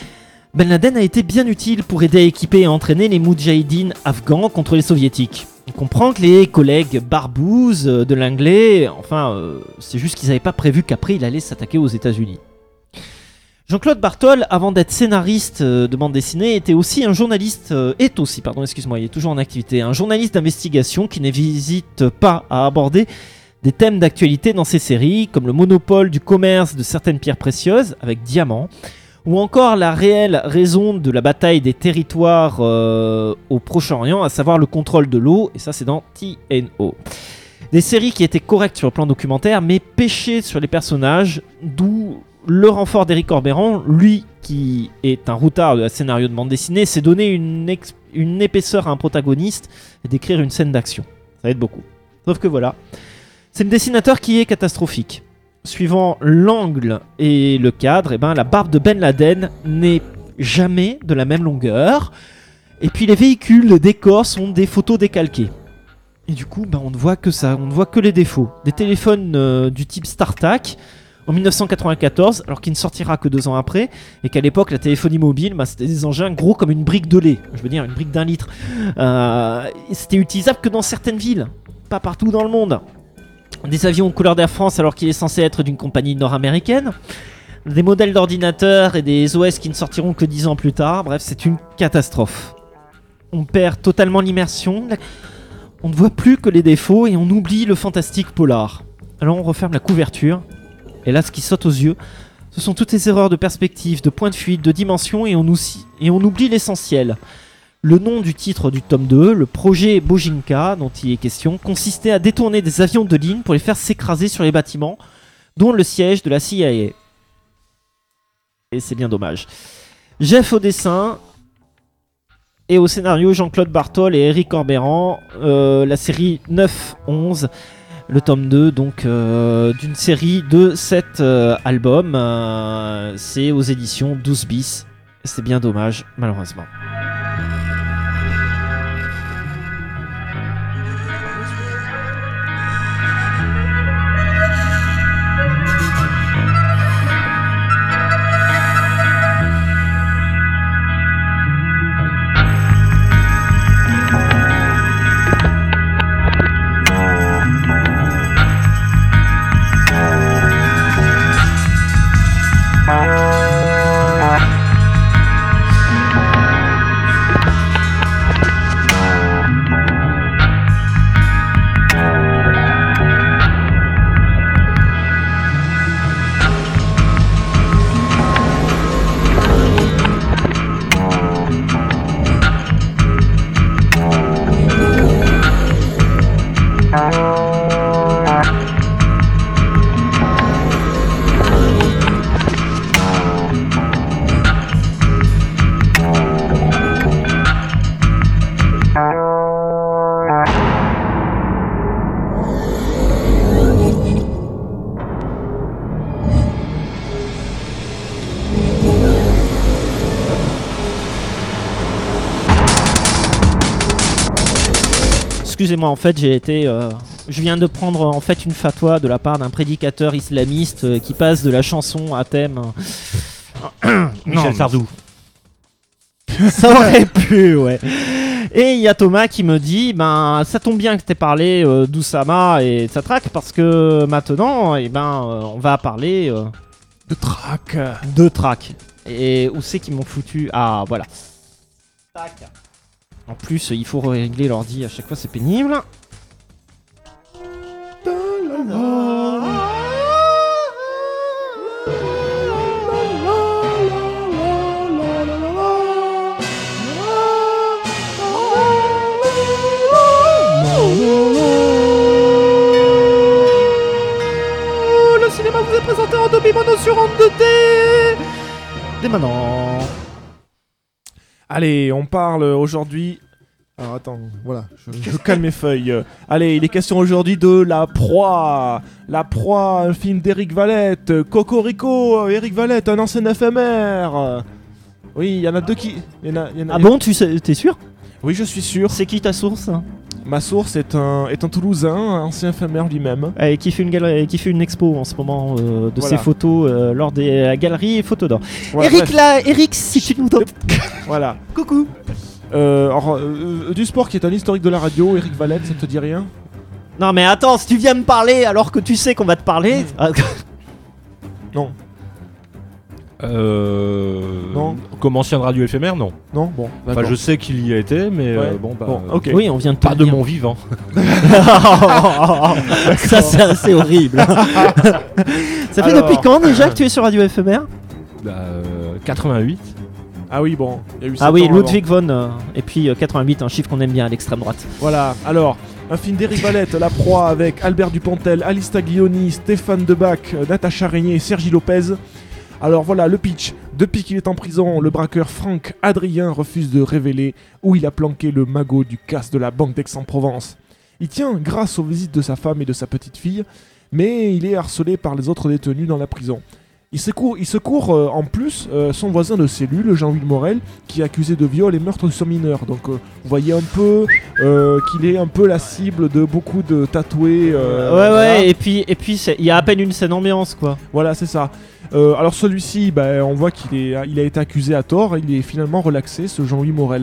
Ben Laden a été bien utile pour aider à équiper et entraîner les moudjahidines afghans contre les soviétiques. On comprend que les collègues barbouzes de l'anglais, enfin, euh, c'est juste qu'ils n'avaient pas prévu qu'après il allait s'attaquer aux États-Unis. Jean-Claude Bartol, avant d'être scénariste euh, de bande dessinée, était aussi un journaliste, euh, est aussi, pardon, excuse-moi, il est toujours en activité, un journaliste d'investigation qui n'hésite pas à aborder des thèmes d'actualité dans ses séries, comme le monopole du commerce de certaines pierres précieuses, avec Diamant, ou encore la réelle raison de la bataille des territoires euh, au Proche-Orient, à savoir le contrôle de l'eau, et ça c'est dans T N O. Des séries qui étaient correctes sur le plan documentaire, mais pêchaient sur les personnages, d'où le renfort d'Éric Orbéran, lui qui est un routard de la scénario de bande dessinée, s'est donné une, ex- une épaisseur à un protagoniste et d'écrire une scène d'action. Ça aide beaucoup. Sauf que voilà, c'est le dessinateur qui est catastrophique. Suivant l'angle et le cadre, eh ben, la barbe de Ben Laden n'est jamais de la même longueur. Et puis les véhicules, les décors sont des photos décalquées. Et du coup, ben, on ne voit que ça, on ne voit que les défauts. Des téléphones euh, du type StarTAC en dix-neuf cent quatre-vingt-quatorze, alors qu'il ne sortira que deux ans après, et qu'à l'époque la téléphonie mobile, ben, c'était des engins gros comme une brique de lait. Je veux dire une brique d'un litre. Euh, c'était utilisable que dans certaines villes, pas partout dans le monde. Des avions couleur d'Air France alors qu'il est censé être d'une compagnie nord-américaine. Des modèles d'ordinateurs et des O S qui ne sortiront que dix ans plus tard. Bref, c'est une catastrophe. On perd totalement l'immersion. On ne voit plus que les défauts et on oublie le fantastique polar. Alors on referme la couverture. Et là, ce qui saute aux yeux, ce sont toutes les erreurs de perspective, de point de fuite, de dimension et on, aussi, et on oublie l'essentiel. Le nom du titre du tome deux, le projet Bojinka, dont il est question, consistait à détourner des avions de ligne pour les faire s'écraser sur les bâtiments, dont le siège de la C I A. Et c'est bien dommage. Jeff au dessin, et au scénario Jean-Claude Bartol et Éric Orbéran, euh, la série neuf onze, le tome deux, donc euh, d'une série de sept euh, albums. Euh, c'est aux éditions douze bis. C'est bien dommage, malheureusement. Excusez-moi, en fait, j'ai été, euh, je viens de prendre en fait une fatwa de la part d'un prédicateur islamiste euh, qui passe de la chanson à thème. euh, Michel Sardou. Ça aurait pu, ouais. Et il y a Thomas qui me dit, ben ça tombe bien que t'aies parlé euh, d'Oussama et de sa track parce que maintenant, eh ben, euh, on va parler euh, De track. de track. Et où c'est qu'ils m'ont foutu? Ah, voilà. Tac. En plus, il faut régler l'ordi à chaque fois, c'est pénible. assurante de thé. Dès maintenant. Allez, on parle aujourd'hui. Alors attends, voilà, je, je calme mes feuilles. Euh, Allez, il est question aujourd'hui de La Proie. La Proie, un film d'Éric Valette. Cocorico, Éric Valette, un ancien F M R. Oui, il y en a deux qui. il y en a- il y en a- Ah bon, tu sais, t'es sûr? Oui, je suis sûr. C'est qui ta source? Ma source est un, est un Toulousain, un ancien F M R lui-même. Et qui fait une galerie, qui fait une expo en ce moment euh, de Voilà. ses photos euh, lors des euh, galeries Photos d'or. Voilà, Eric bref. là, Eric, si tu nous entends. Voilà. Coucou. Euh, alors, euh, du sport qui est un historique de la radio, Éric Valette, ça te dit rien? Non mais attends, si tu viens me parler alors que tu sais qu'on va te parler. ah, Non. Euh... Non. Comme ancien de radio éphémère, non. Non. Bon. Enfin, d'accord. je sais qu'il y a été, mais euh, Ouais. bon, bah, Bon, euh, ok. Oui, on vient de te pas le de dire. mon vivant. Ça c'est assez horrible. Ça fait Alors. depuis quand déjà que tu es sur Radio F M R? Bah, euh, quatre-vingt-huit. Ah oui, bon. Il y a eu Ah sept oui, ans avant. Ludwig von euh, et puis euh, quatre-vingt-huit, un chiffre qu'on aime bien à l'extrême droite. Voilà, alors, un film d'Éric Valette, La Proie, avec Albert Dupontel, Alice Taglioni, Stéphane Debac, euh, Natacha Régnier et Sergi Lopez. Alors voilà, le pitch. Depuis qu'il est en prison, le braqueur Franck Adrien refuse de révéler où il a planqué le magot du casse de la banque d'Aix-en-Provence. Il tient grâce aux visites de sa femme et de sa petite fille, mais il est harcelé par les autres détenus dans la prison. Il secourt, il secourt euh, en plus euh, son voisin de cellule, Jean-Louis Morel, qui est accusé de viol et meurtre sur mineur. Donc euh, vous voyez un peu euh, qu'il est un peu la cible de beaucoup de tatoués. euh, ouais, voilà. ouais, et puis, et puis c'est- il y a à peine une scène ambiance quoi. Voilà, c'est ça. Euh, alors celui-ci, bah, on voit qu'il est, il a été accusé à tort, il est finalement relaxé, ce Jean-Louis Morel.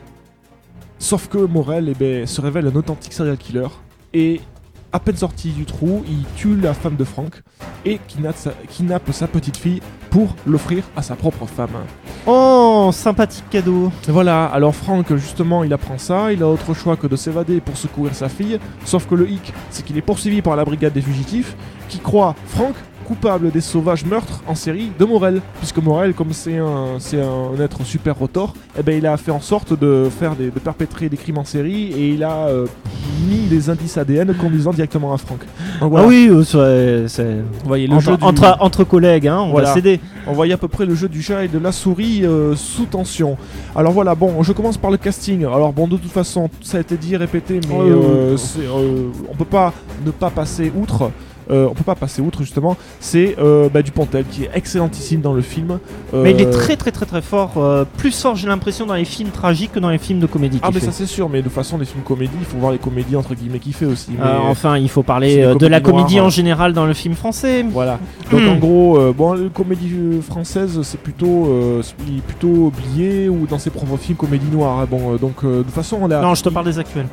Sauf que Morel eh ben, se révèle un authentique serial killer, et à peine sorti du trou, il tue la femme de Franck, et kidnappe sa, kidnappe sa petite fille pour l'offrir à sa propre femme. Oh, sympathique cadeau. Voilà, alors Franck, justement, il apprend ça, il a autre choix que de s'évader pour secourir sa fille, sauf que le hic, c'est qu'il est poursuivi par la brigade des fugitifs, qui croit Franck coupable des sauvages meurtres en série de Morel, puisque Morel, comme c'est un, c'est un être super rotor, eh ben, il a fait en sorte de, faire des, de perpétrer des crimes en série, et il a euh, mis les indices A D N conduisant directement à Franck. Donc, voilà. Ah oui, euh, c'est, c'est- Vous voyez le entre, jeu du- entre, entre collègues, hein, on Voilà. va s'aider. On voyait à peu près le jeu du chat et de la souris euh, sous tension. Alors voilà, bon, je commence par le casting. Alors bon, de toute façon, ça a été dit, répété, mais Ouais, ouais, euh, ouais. c'est, euh, on peut pas ne pas passer outre. Euh, on peut pas passer outre justement. C'est euh, bah, Dupontel qui est excellentissime dans le film. Mais il est Euh, très très très très fort, euh, plus fort j'ai l'impression dans les films tragiques que dans les films de comédie Ah qu'il mais fait. ça c'est sûr, mais de toute façon les films comédies, il faut voir les comédies entre guillemets qu'il fait aussi. Mais, Euh, enfin, il faut c'est parler des euh, de la comédies comédie noires, en hein. général dans le film français. Voilà. Donc Hmm. en gros, euh, bon, la comédie euh, française, c'est plutôt, euh, c'est- il est plutôt oublié ou dans ses propres films comédie noire. hein. Bon, euh, donc euh, de toute façon, on a. Non, je te parle des actuels.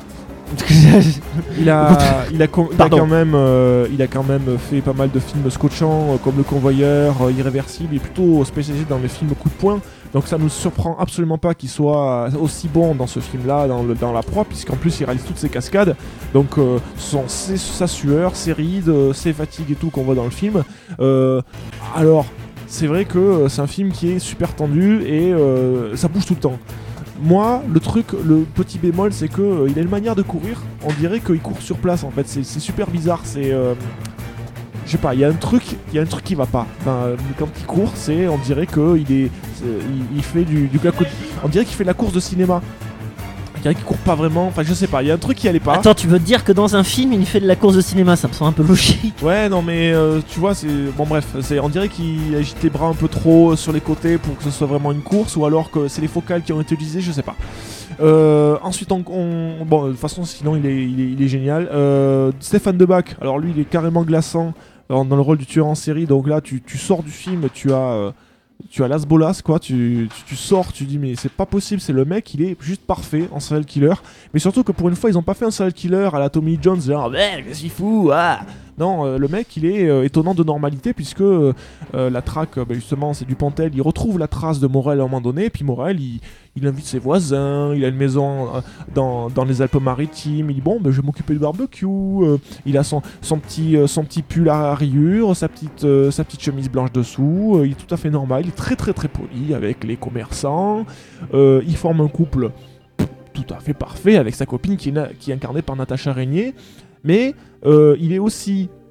Il a, il a, com- il a Pardon. quand même, euh, il a quand même fait pas mal de films scotchants euh, comme Le Convoyeur, euh, Irréversible. Il est plutôt spécialisé dans les films coup de poing. Donc ça nous surprend absolument pas qu'il soit aussi bon dans ce film-là, dans, le- dans La Proie, puisqu'en plus il réalise toutes ses cascades. Donc euh, son, ses- sa sueur, ses rides, euh, ses fatigues et tout qu'on voit dans le film. Euh, alors c'est vrai que euh, c'est un film qui est super tendu et euh, ça bouge tout le temps. Moi, le truc, le petit bémol, c'est que euh, il a une manière de courir. On dirait qu'il court sur place. En fait, c'est c'est super bizarre. C'est, euh, je sais pas, il y a un truc, il y a un truc qui va pas. Ben, quand il court, c'est, on dirait que il est, c'est- il, il fait du, du glaco- on dirait qu'il fait de la course de cinéma. On dirait qu'il court pas vraiment. Enfin, je sais pas. Il y a un truc qui allait pas. Attends, tu veux te dire que dans un film il fait de la course de cinéma, ça me semble un peu logique. Ouais, non, mais euh, tu vois, c'est bon, bref, c'est, on dirait qu'il agite les bras un peu trop sur les côtés pour que ce soit vraiment une course, ou alors que c'est les focales qui ont été utilisées, je sais pas. Euh, ensuite, on, on- bon, de toute façon, sinon, il est, il est, il est génial. Euh, Stéphane Debac, alors lui, il est carrément glaçant dans, dans le rôle du tueur en série. Donc là, tu, tu sors du film, tu as. euh, tu as Las Bolas, quoi, tu, tu, tu sors, tu dis mais c'est pas possible, c'est le mec, il est juste parfait en serial killer. Mais surtout que pour une fois, ils ont pas fait un serial killer à la Tommy Jones, genre, merde, qu'est-ce qu'il fout, ah Non, euh, le mec, il est euh, étonnant de normalité, puisque euh, euh, la traque, euh, bah, justement, c'est Dupontel, il retrouve la trace de Morel à un moment donné, et puis Morel, il, il invite ses voisins, il a une maison euh, dans, dans les Alpes-Maritimes, il dit bon, bah, je vais m'occuper du barbecue, euh, il a son, son, petit, euh, son petit pull à rayures, sa petite, euh, sa petite chemise blanche dessous, euh, il est tout à fait normal, il est très très très poli avec les commerçants, euh, il forme un couple tout à fait parfait avec sa copine qui est, na- qui est incarnée par Natacha Régnier, mais euh, il est aussi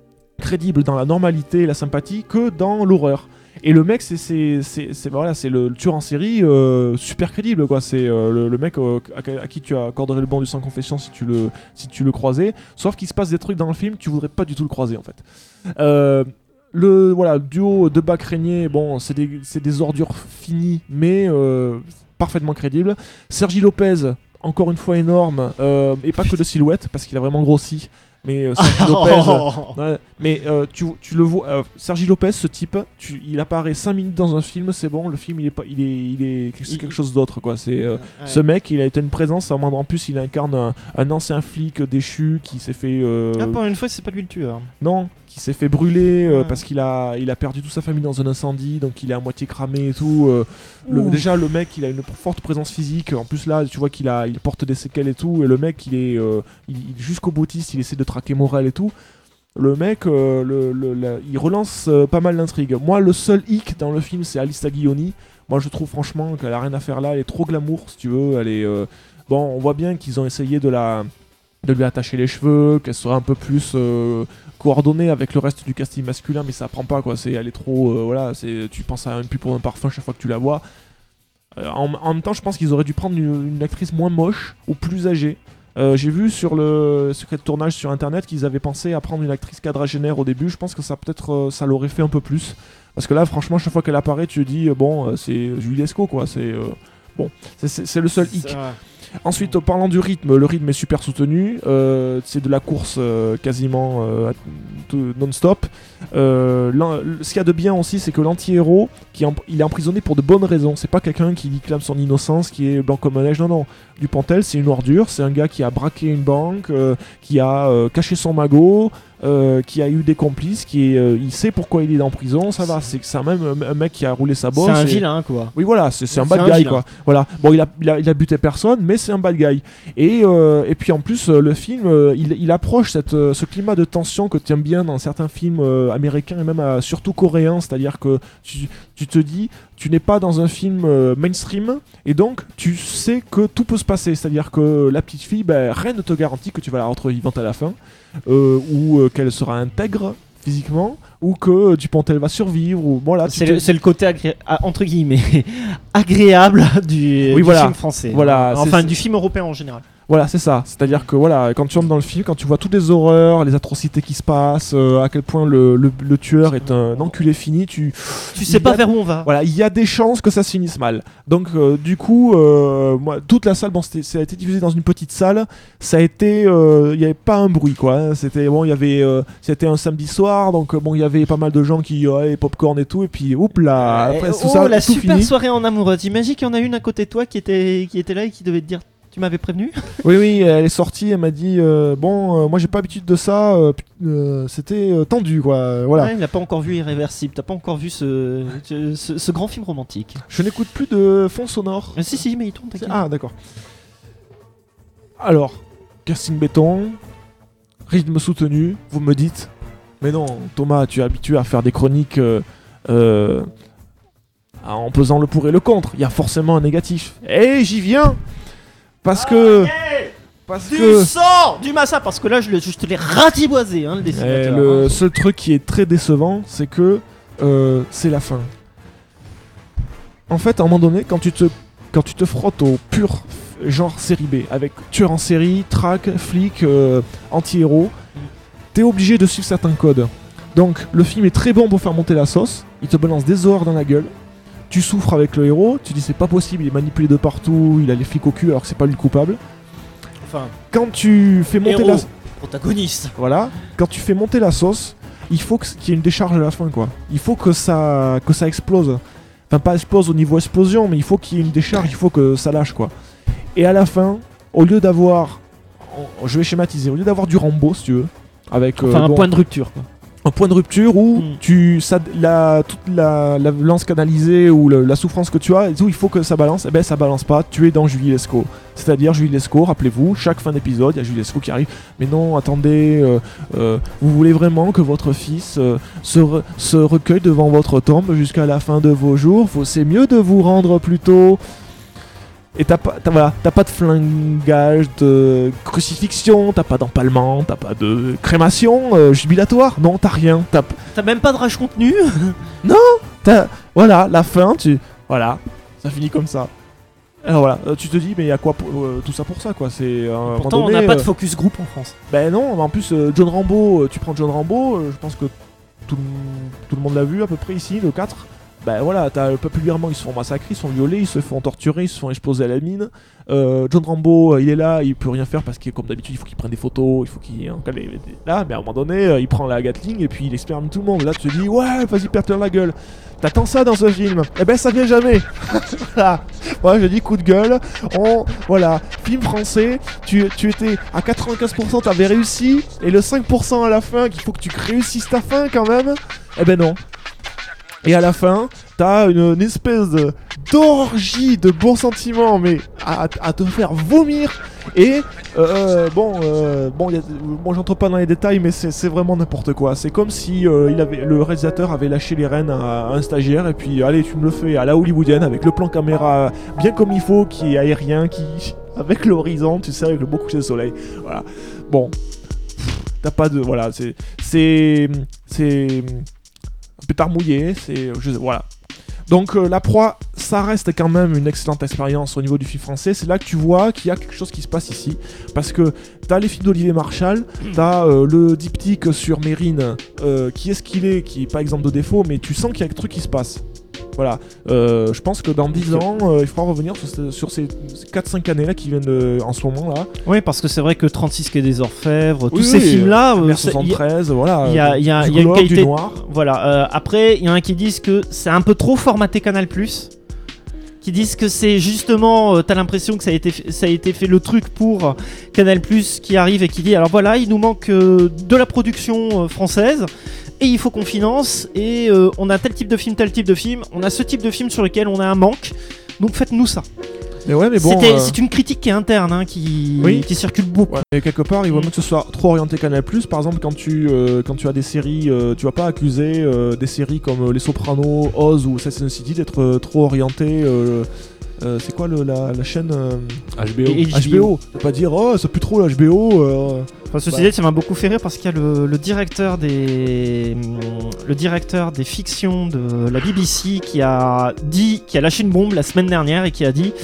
crédible dans la normalité et la sympathie que dans l'horreur. Et le mec, c'est, c'est, c'est, c'est, voilà, c'est le, le tueur en série euh, super crédible, quoi. C'est euh, le, le mec euh, à, à qui tu accorderais le banc du sans confession si tu, le, si tu le croisais. Sauf qu'il se passe des trucs dans le film, tu voudrais pas du tout le croiser en fait. Euh, le voilà, duo de Bach Régnier, bon, c'est des, c'est des ordures finies, mais euh, parfaitement crédibles. Sergi Lopez, encore une fois énorme, euh, et pas que de silhouette, parce qu'il a vraiment grossi. Mais euh, Sergi Lopez, euh, ouais, mais euh, tu, tu le vois, euh, Sergi Lopez, ce type, tu, il apparaît cinq minutes dans un film, c'est bon, le film il est pas, il est, il est quelque, quelque chose d'autre quoi. C'est euh, ouais. Ce mec, il a été une présence. En, en plus, il incarne un, un ancien flic déchu qui s'est fait. Euh, ah, pour une fois, c'est pas lui le tueur. Non, qui s'est fait brûler euh, ouais. parce qu'il a, il a perdu toute sa famille dans un incendie, donc il est à moitié cramé et tout. Euh, le, déjà, le mec, il a une forte présence physique. En plus là, tu vois qu'il a, il porte des séquelles et tout. Et le mec, il est, euh, il, il, jusqu'au boutiste, il essaie de traquer Morel et tout. Le mec, euh, le, le, la, il relance euh, pas mal l'intrigue. Moi, le seul hic dans le film, c'est Alice Taglioni. Moi, je trouve franchement qu'elle a rien à faire là. Elle est trop glamour, si tu veux. Elle est, euh... bon, on voit bien qu'ils ont essayé de la, de lui attacher les cheveux, qu'elle soit un peu plus euh, coordonnée avec le reste du casting masculin, mais ça prend pas quoi. C'est, elle est trop, euh, voilà. C'est, tu penses à une pub pour un parfum chaque fois que tu la vois. Euh, en, en même temps, je pense qu'ils auraient dû prendre une, une actrice moins moche ou plus âgée. Euh, j'ai vu sur le secret de tournage sur internet qu'ils avaient pensé à prendre une actrice quadragénaire au début. Je pense que ça peut-être euh, ça l'aurait fait un peu plus parce que là franchement chaque fois qu'elle apparaît tu te dis euh, bon euh, c'est Julie Lescaut quoi. C'est euh, bon c'est, c'est, c'est le seul hic. Ensuite, en parlant du rythme, le rythme est super soutenu. Euh, c'est de la course euh, quasiment euh, non-stop. Euh, ce qu'il y a de bien aussi, c'est que l'anti-héros, qui en, il est emprisonné pour de bonnes raisons. C'est pas quelqu'un qui clame son innocence, qui est blanc comme un neige. Non, non. Dupontel, c'est une ordure. C'est un gars qui a braqué une banque, euh, qui a euh, caché son magot. Euh, qui a eu des complices, qui est, euh, il sait pourquoi il est en prison, ça va, c'est, c'est un même un mec qui a roulé sa bosse. C'est un et... vilain quoi. Oui voilà, c'est, c'est un c'est bad un guy vilain. quoi. Voilà. Bon, il a, il a, il a buté personne, mais c'est un bad guy. Et euh, et puis en plus euh, le film, euh, il, il approche cette, euh, ce climat de tension que tu aimes bien dans certains films euh, américains et même euh, surtout coréens, c'est-à-dire que tu, tu te dis, tu n'es pas dans un film euh, mainstream et donc tu sais que tout peut se passer, c'est-à-dire que la petite fille, ben, rien ne te garantit que tu vas la rentrer vivante à la fin. Euh, ou euh, qu'elle sera intègre physiquement, ou que Dupontel va survivre, ou bon là. C'est, te... le, c'est le côté agré... ah, entre guillemets agréable du, oui, du voilà. film français. Voilà, enfin c'est... du film européen en général. Voilà, c'est ça. C'est-à-dire que voilà, quand tu entres dans le film, quand tu vois toutes les horreurs, les atrocités qui se passent, euh, à quel point le, le, le tueur est un enculé fini, tu tu sais pas a, vers où on va. Voilà, il y a des chances que ça se finisse mal. Donc euh, du coup, euh, moi, toute la salle, bon, c'était, ça a été diffusé dans une petite salle. Ça a été, il euh, y avait pas un bruit quoi. Hein. C'était bon, il y avait, euh, c'était un samedi soir, donc bon, il y avait pas mal de gens qui, ouais, popcorn et tout, et puis oups là, après euh, tout oh, ça, la tout super fini. Soirée en amoureuse. Imagine qu'il y en a une à côté de toi qui était, qui était là et qui devait te dire. Tu m'avais prévenu ? Oui, oui, elle est sortie, elle m'a dit euh, bon, euh, moi j'ai pas l'habitude de ça, euh, euh, c'était euh, tendu quoi. Euh, voilà. Ouais, il n'a pas encore vu Irréversible, t'as pas encore vu ce, ce, ce, ce grand film romantique. Je n'écoute plus de fond sonore. Euh, si, si, mais il tourne, t'inquiète. Ah, d'accord. Alors, casting béton, rythme soutenu, vous me dites. Mais non, Thomas, tu es habitué à faire des chroniques euh, euh, en pesant le pour et le contre. Il y a forcément un négatif. Et j'y viens parce que... Parce du que... sang du massa, parce que là je, le, je te l'ai ratiboisé, hein, le dessinateur. Le seul truc qui est très décevant, c'est que euh, c'est la fin. En fait, à un moment donné, quand tu te, quand tu te frottes au pur genre série B, avec tueur en série, track, flic, euh, anti-héros, t'es obligé de suivre certains codes. Donc, le film est très bon pour faire monter la sauce, il te balance des horreurs dans la gueule, tu souffres avec le héros, tu dis c'est pas possible, il est manipulé de partout, il a les flics au cul alors que c'est pas lui le coupable. Enfin, quand tu fais monter héros, la... protagoniste. Voilà, quand tu fais monter la sauce, il faut que, qu'il y ait une décharge à la fin, quoi. Il faut que ça, que ça explose. Enfin, pas explose au niveau explosion, mais il faut qu'il y ait une décharge, il faut que ça lâche, quoi. Et à la fin, au lieu d'avoir... Je vais schématiser, au lieu d'avoir du Rambo, si tu veux, avec... Enfin, euh, un bon, point de rupture, quoi. Un point de rupture où Mm. tu, ça, la, toute la, la violence canalisée ou le- la souffrance que tu as, et tout, il faut que ça balance. Et ben ça balance pas, tu es dans Julie Lescaut. C'est-à-dire Julie Lescaut, rappelez-vous, chaque fin d'épisode, il y a Julie Lescaut qui arrive. Mais non, attendez, euh, euh, vous voulez vraiment que votre fils euh, se, re- se recueille devant votre tombe jusqu'à la fin de vos jours. Faut, c'est mieux de vous rendre plus tôt. Et t'as pas, t'as, voilà, t'as pas de flingage, de crucifixion, t'as pas d'empalement, t'as pas de crémation euh, jubilatoire. Non, t'as rien. T'as, T'as même pas de rage contenu. t'as, voilà, la fin, tu, voilà, ça finit comme ça. Alors voilà, euh, tu te dis mais il y a quoi pour, euh, tout ça pour ça quoi. C'est euh, à un moment Pourtant, on donné, n'a pas de euh, focus group en France. Ben non, mais en plus euh, John Rambo, euh, tu prends John Rambo, euh, je pense que tout le, tout le monde l'a vu à peu près ici, le quatre. Ben voilà, t'as populairement ils se font massacrer, ils se font violer, ils se font torturer, ils se font exploser à la mine. Euh, John Rambo, euh, il est là, il peut rien faire parce que comme d'habitude il faut qu'il prenne des photos, il faut qu'il en cas, les- les- là, mais à un moment donné euh, il prend la Gatling et puis il extermine tout le monde. Là tu te dis ouais, vas-y perd la gueule. T'attends ça dans ce film. Eh ben ça vient jamais. Voilà. Moi je dis coup de gueule. On voilà, film français. Tu, tu étais à quatre-vingt-quinze pour cent, t'avais réussi et le cinq pour cent à la fin qu'il faut que tu réussisses ta fin quand même. Eh ben non. Et à la fin, t'as une, une espèce de, d'orgie de bons sentiments, mais à, à te faire vomir. Et euh, bon, euh, bon, y a, bon, j'entre pas dans les détails, mais c'est, c'est vraiment n'importe quoi. C'est comme si euh, il avait, le réalisateur avait lâché les rênes à, à un stagiaire et puis allez, tu me le fais à la hollywoodienne avec le plan caméra bien comme il faut, qui est aérien, qui avec l'horizon, tu sais, avec le beau coucher de soleil. Voilà. Bon, t'as pas de, voilà, c'est, c'est, c'est pétard mouillé, c'est je, voilà. Donc euh, La Proie, ça reste quand même une excellente expérience au niveau du film français. C'est là que tu vois qu'il y a quelque chose qui se passe ici, parce que t'as les films d'Olivier Marchal, t'as euh, le diptyque sur Mérine, euh, qui est ce qu'il est, qui est pas exemple de défaut, mais tu sens qu'il y a un truc qui se passe. Voilà, euh, je pense que dans dix ans, euh, il faudra revenir sur, ce- sur ces quatre cinq années-là qui viennent de- en ce moment là. Oui, parce que c'est vrai que trente-six Quai des Orfèvres, tous Oui, ces oui, films-là, euh, euh, Mer c'est- il y a- soixante-treize, voilà. il y a, euh, il y a- du il y a une Globe, du qualité. Noir. Voilà. euh, après, il y en a qui disent que c'est un peu trop formaté Canal+. Qui disent que c'est justement, euh, t'as l'impression que ça a été, fait- ça a été fait le truc pour euh, Canal+, qui arrive et qui dit alors voilà, il nous manque euh, de la production euh, française et il faut qu'on finance et euh, on a tel type de film, tel type de film, on a ce type de film sur lequel on a un manque, donc faites-nous ça. Mais ouais, mais bon. C'était- euh, C'est une critique qui est interne, hein, qui, Oui. qui circule beaucoup. Ouais, et quelque part, il vaut Mm. mieux que ce soit trop orienté Canal+. Par exemple, quand tu, euh, quand tu as des séries, euh, tu vas pas accuser euh, des séries comme euh, Les Sopranos, Oz ou Sex and the City d'être euh, trop orienté. euh, euh, c'est quoi le, la, la chaîne euh, H B O. Et- et H B O. Faut pas dire oh ça pue trop la H B O. euh. Enfin, ceci Bah. dit, ça m'a beaucoup fait rire parce qu'il y a le, le directeur des le directeur des fictions de la B B C qui a dit, qui a lâché une bombe la semaine dernière et qui a dit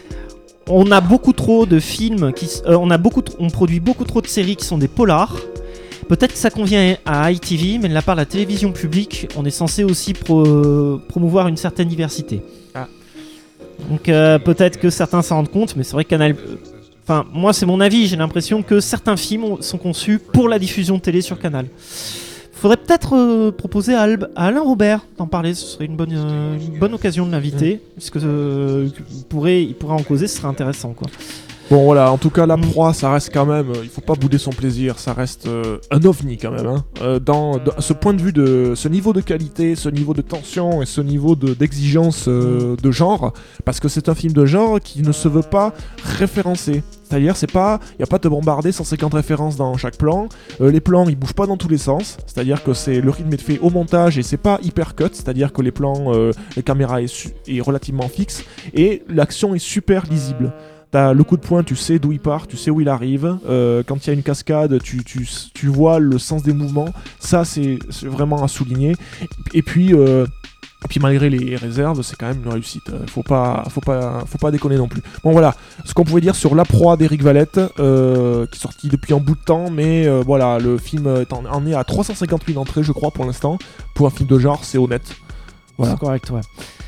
on a beaucoup trop de films qui s- euh, on a beaucoup tr- on produit beaucoup trop de séries qui sont des polars. Peut-être que ça convient à I T V, mais de la part de la télévision publique, on est censé aussi pro- promouvoir une certaine diversité. Ah. Donc euh, peut-être que certains s'en rendent compte, mais c'est vrai que Canal. Enfin, moi, c'est mon avis. J'ai l'impression que certains films ont- sont conçus pour la diffusion télé sur Canal. Faudrait peut-être euh, proposer à, Alb- à Alain Robert d'en parler. Ce serait une bonne, euh, une bonne occasion de l'inviter, puisque euh, il pourrait, il pourrait en causer. Ce serait intéressant, quoi. Bon voilà, en tout cas La Mm. Proie, ça reste quand même, euh, il faut pas bouder son plaisir, ça reste euh, un ovni quand même. Hein. Euh, dans, dans ce point de vue de ce niveau de qualité, ce niveau de tension et ce niveau de- d'exigence euh, de genre, parce que c'est un film de genre qui ne se veut pas référencé. C'est-à-dire, c'est pas, il y a pas de bombarder cent cinquante références dans chaque plan. Euh, les plans, ils bougent pas dans tous les sens. C'est-à-dire que c'est le rythme est fait au montage et c'est pas hyper cut. C'est-à-dire que les plans, euh, la caméra est, su- est relativement fixe et l'action est super lisible. T'as le coup de poing, tu sais d'où il part, tu sais où il arrive. Euh, quand il y a une cascade, tu, tu, tu vois le sens des mouvements. Ça, c'est c'est vraiment à souligner. Et puis, euh, et puis malgré les réserves, c'est quand même une réussite. Euh, Faut pas, faut pas, faut pas déconner non plus. Bon voilà, ce qu'on pouvait dire sur La Proie d'Éric Valette, euh, qui est sorti depuis un bout de temps, mais euh, voilà, le film est en, en est à trois cent cinquante mille entrées, je crois, pour l'instant. Pour un film de genre, c'est honnête. Voilà. C'est correct, ouais.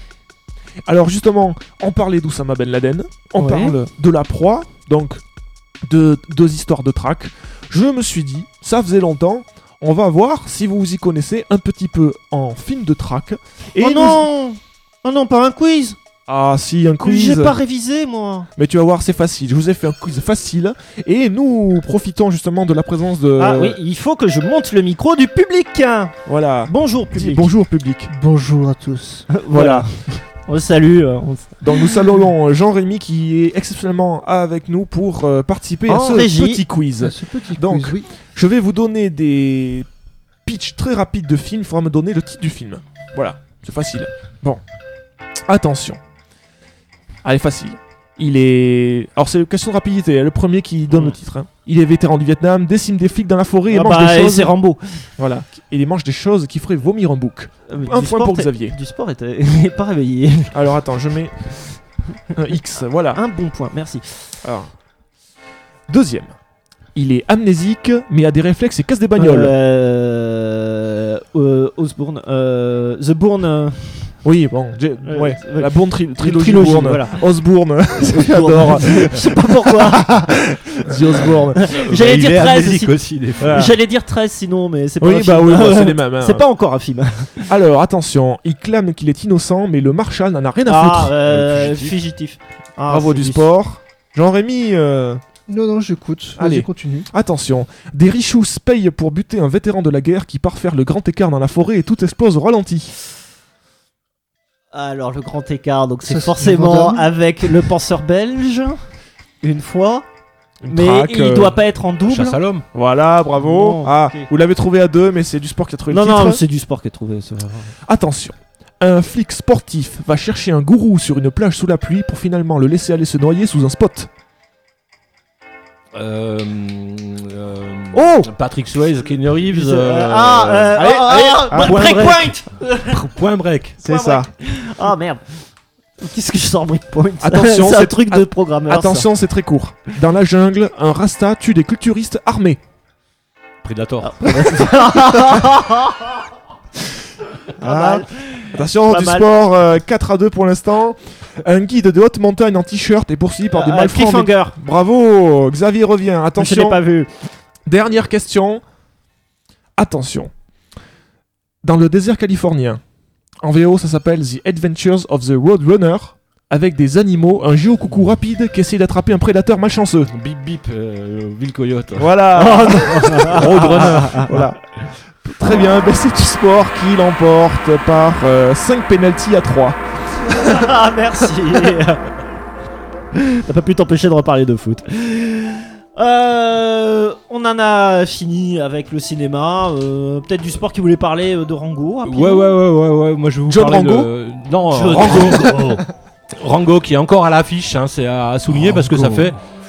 Alors justement, on parlait d'Oussama Ben Laden, on Ouais. parle de La Proie, donc de deux histoires de traque. Je me suis dit, ça faisait longtemps, on va voir si vous vous y connaissez un petit peu en film de traque. Et Oh nous- non Oh non, pas un quiz. Ah si, un quiz. J'ai pas révisé, moi. Mais tu vas voir, c'est facile. Je vous ai fait un quiz facile. Et nous profitons justement de la présence de... Ah oui, il faut que je monte le micro du public. Voilà. Bonjour, Dis public. bonjour public. Bonjour à tous. Voilà. On salue. euh, on- Donc nous saluons Jean-Rémy qui est exceptionnellement avec nous pour euh, participer à En ce régie. petit quiz. Ce petit Donc, quiz, oui. Je vais vous donner des pitchs très rapides de films. Il faudra me donner le titre du film. Voilà, c'est facile. Bon, attention. Allez, facile. Il est. Alors, c'est une question de rapidité, hein, le premier qui donne Mm. le titre. hein. Il est vétéran du Vietnam, décime des flics dans la forêt et Ah mange bah, des et choses. c'est Rambo. Voilà. Et il mange des choses qui feraient vomir un bouc. Euh, mais Un du point sport, pour t'es- Xavier. Du sport, et t'es- il est pas réveillé. Alors, attends, je mets un X. Voilà. Un bon point, merci. Alors. Deuxième. Il est amnésique, mais a des réflexes et casse des bagnoles. Euh, euh, Osbourne. Euh, The Bourne. euh, Oui, bon, j'ai- Euh, ouais, ouais. la Bourne tri- trilogie, trilogie, Bourne. voilà. Osbourne, j'adore. Je sais pas pourquoi. The Osbourne. J'allais Il dire est treize. amnésique si- aussi des fois. Voilà. J'allais dire treize sinon, mais c'est pas Oui, un bah film. oui, bah, c'est les mêmes. hein. C'est pas encore un film. Alors, attention, il clame qu'il est innocent, mais le marshal n'en a rien à Ah, foutre. euh, fugitif. fugitif. Ah, Bravo du fugitif. sport. Jean-Rémy, euh, Non, non, j'écoute. Allez. Vas-y, continue. attention. Des richousses payent pour buter un vétéran de la guerre qui part faire le grand écart dans la forêt et tout explose au ralenti. Alors, le grand écart, donc Ça, c'est c'est forcément Van Damme. avec le penseur belge, une fois. Une Mais traque, il euh, doit pas être en double. Chasse à l'homme. Voilà, bravo. Non, ah, ok. vous l'avez trouvé à deux, mais c'est du sport qui a trouvé Non, le titre. non, c'est du sport qui est trouvé. ça va. Attention. Un flic sportif va chercher un gourou sur une plage sous la pluie pour finalement le laisser aller se noyer sous un spot. Euh, euh, Oh Patrick Swayze, Kenny Reeves. Euh, euh, ah, euh, allez, ah, allez, ah, ah, break point point. Point break. C'est ça. Ah merde. Qu'est-ce que je sors breakpoint? Attention, c'est un c'est- truc de programmeur. ça. Attention, c'est très court. Dans la jungle, un rasta tue des culturistes armés. Predator. Pas mal. Attention, Pas du mal. sport, euh, quatre à deux pour l'instant. Un guide de haute montagne en t-shirt est poursuivi par des Euh, malfrats. en- Cliffhanger. Bravo, Xavier revient. Je l'ai Attention, pas vu. dernière question. Attention. Dans le désert californien, en V O ça s'appelle The Adventures of the Roadrunner, avec des animaux, un géocoucou rapide qui essaie d'attraper un prédateur malchanceux. Bip bip, euh, Will Coyote. Voilà. Oh, Roadrunner. Voilà. Très bien, ben c'est du sport qui l'emporte par cinq penalties à trois. Ah merci. T'as pas pu t'empêcher de reparler de foot. Euh, on en a fini avec le cinéma. euh, Peut-être du sport qui voulait parler euh, de Rango. rapidement. Ouais, ouais, ouais, ouais, ouais. Moi je vais vous John parler Rango de. Non, John Rango. Rango qui est encore à l'affiche, hein, c'est à, à souligner parce que ça fait.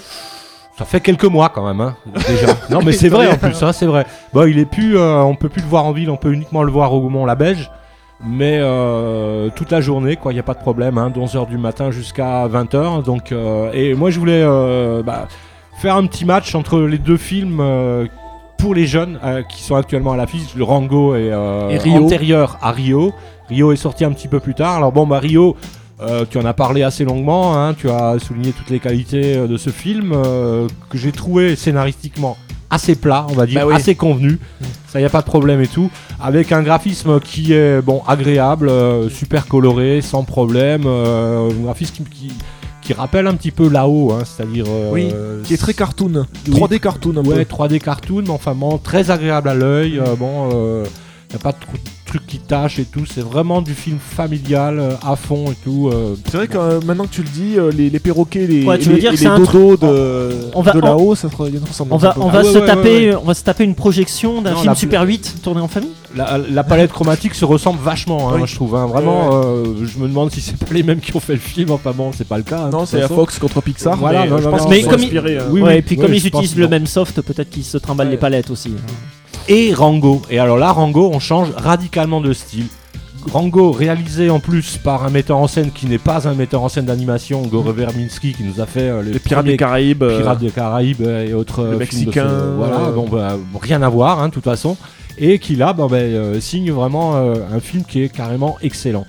Ça fait quelques mois quand même, hein, déjà. Non, mais c'est vrai en plus, hein, c'est vrai. Bon, il est plus, euh, on peut plus le voir en ville, on peut uniquement le voir au Mont-la-Belge, mais euh, toute la journée, quoi, il y a pas de problème, hein, d'onze heures du matin jusqu'à vingt heures. Donc, euh, et moi, je voulais euh, bah, faire un petit match entre les deux films euh, pour les jeunes euh, qui sont actuellement à l'affiche. Le Rango est, euh, Et Rio. antérieur à Rio. Rio est sorti un petit peu plus tard. Alors bon, bah Rio. Euh, tu en as parlé assez longuement, hein, tu as souligné toutes les qualités euh, de ce film euh, que j'ai trouvé scénaristiquement assez plat, on va dire, Bah oui. assez convenu, ça y a pas de problème et tout, avec un graphisme qui est bon agréable, euh, super coloré, sans problème, euh, un graphisme qui, qui, qui rappelle un petit peu là-haut, hein, c'est-à-dire euh, Oui, qui est très cartoon. oui. trois D cartoon un peu. ouais, trois D cartoon, mais enfin bon, très agréable à l'œil, euh, bon, euh, y a pas de tr- trucs qui tâchent et tout, c'est vraiment du film familial euh, à fond et tout. euh, C'est vrai que euh, maintenant que tu le dis, euh, les, les perroquets, les, Ouais, tu les, veux dire et que les c'est un dodos de, On va- de on- là-haut, ça ferait une ressemblance. On va, un peu. on Ah va ouais, se ouais, taper, ouais, ouais. on va se taper une projection d'un Non, film la- Super huit tourné en famille. La, la palette chromatique se ressemble vachement, hein, Oui. moi, je trouve. hein. Vraiment, euh, je me demande si c'est pas les mêmes qui ont fait le film. Enfin bon, c'est pas le cas. hein, de Non, toute c'est la façon. Fox contre Pixar. Voilà, mais, non, euh, je non, pense non, qu'ils mais sont comme il- inspirés, euh, Oui, ouais, oui, et puis oui, comme je ils pense utilisent que le non. même soft, peut-être qu'ils se trimballent Ouais. les palettes aussi. Et Rango. Et alors là, Rango, on change radicalement de style. Rango, réalisé en plus par un metteur en scène qui n'est pas un metteur en scène d'animation, Gore Verbinski, qui nous a fait euh, les, Les Pirates premiers des Caraïbes. euh, Pirates des Caraïbes euh, et autres le euh, films de ce- Mexicain, voilà, euh, bon, bah, bon, rien à voir, hein, de toute façon. Et qui là, bah, bah, euh, signe vraiment euh, un film qui est carrément excellent.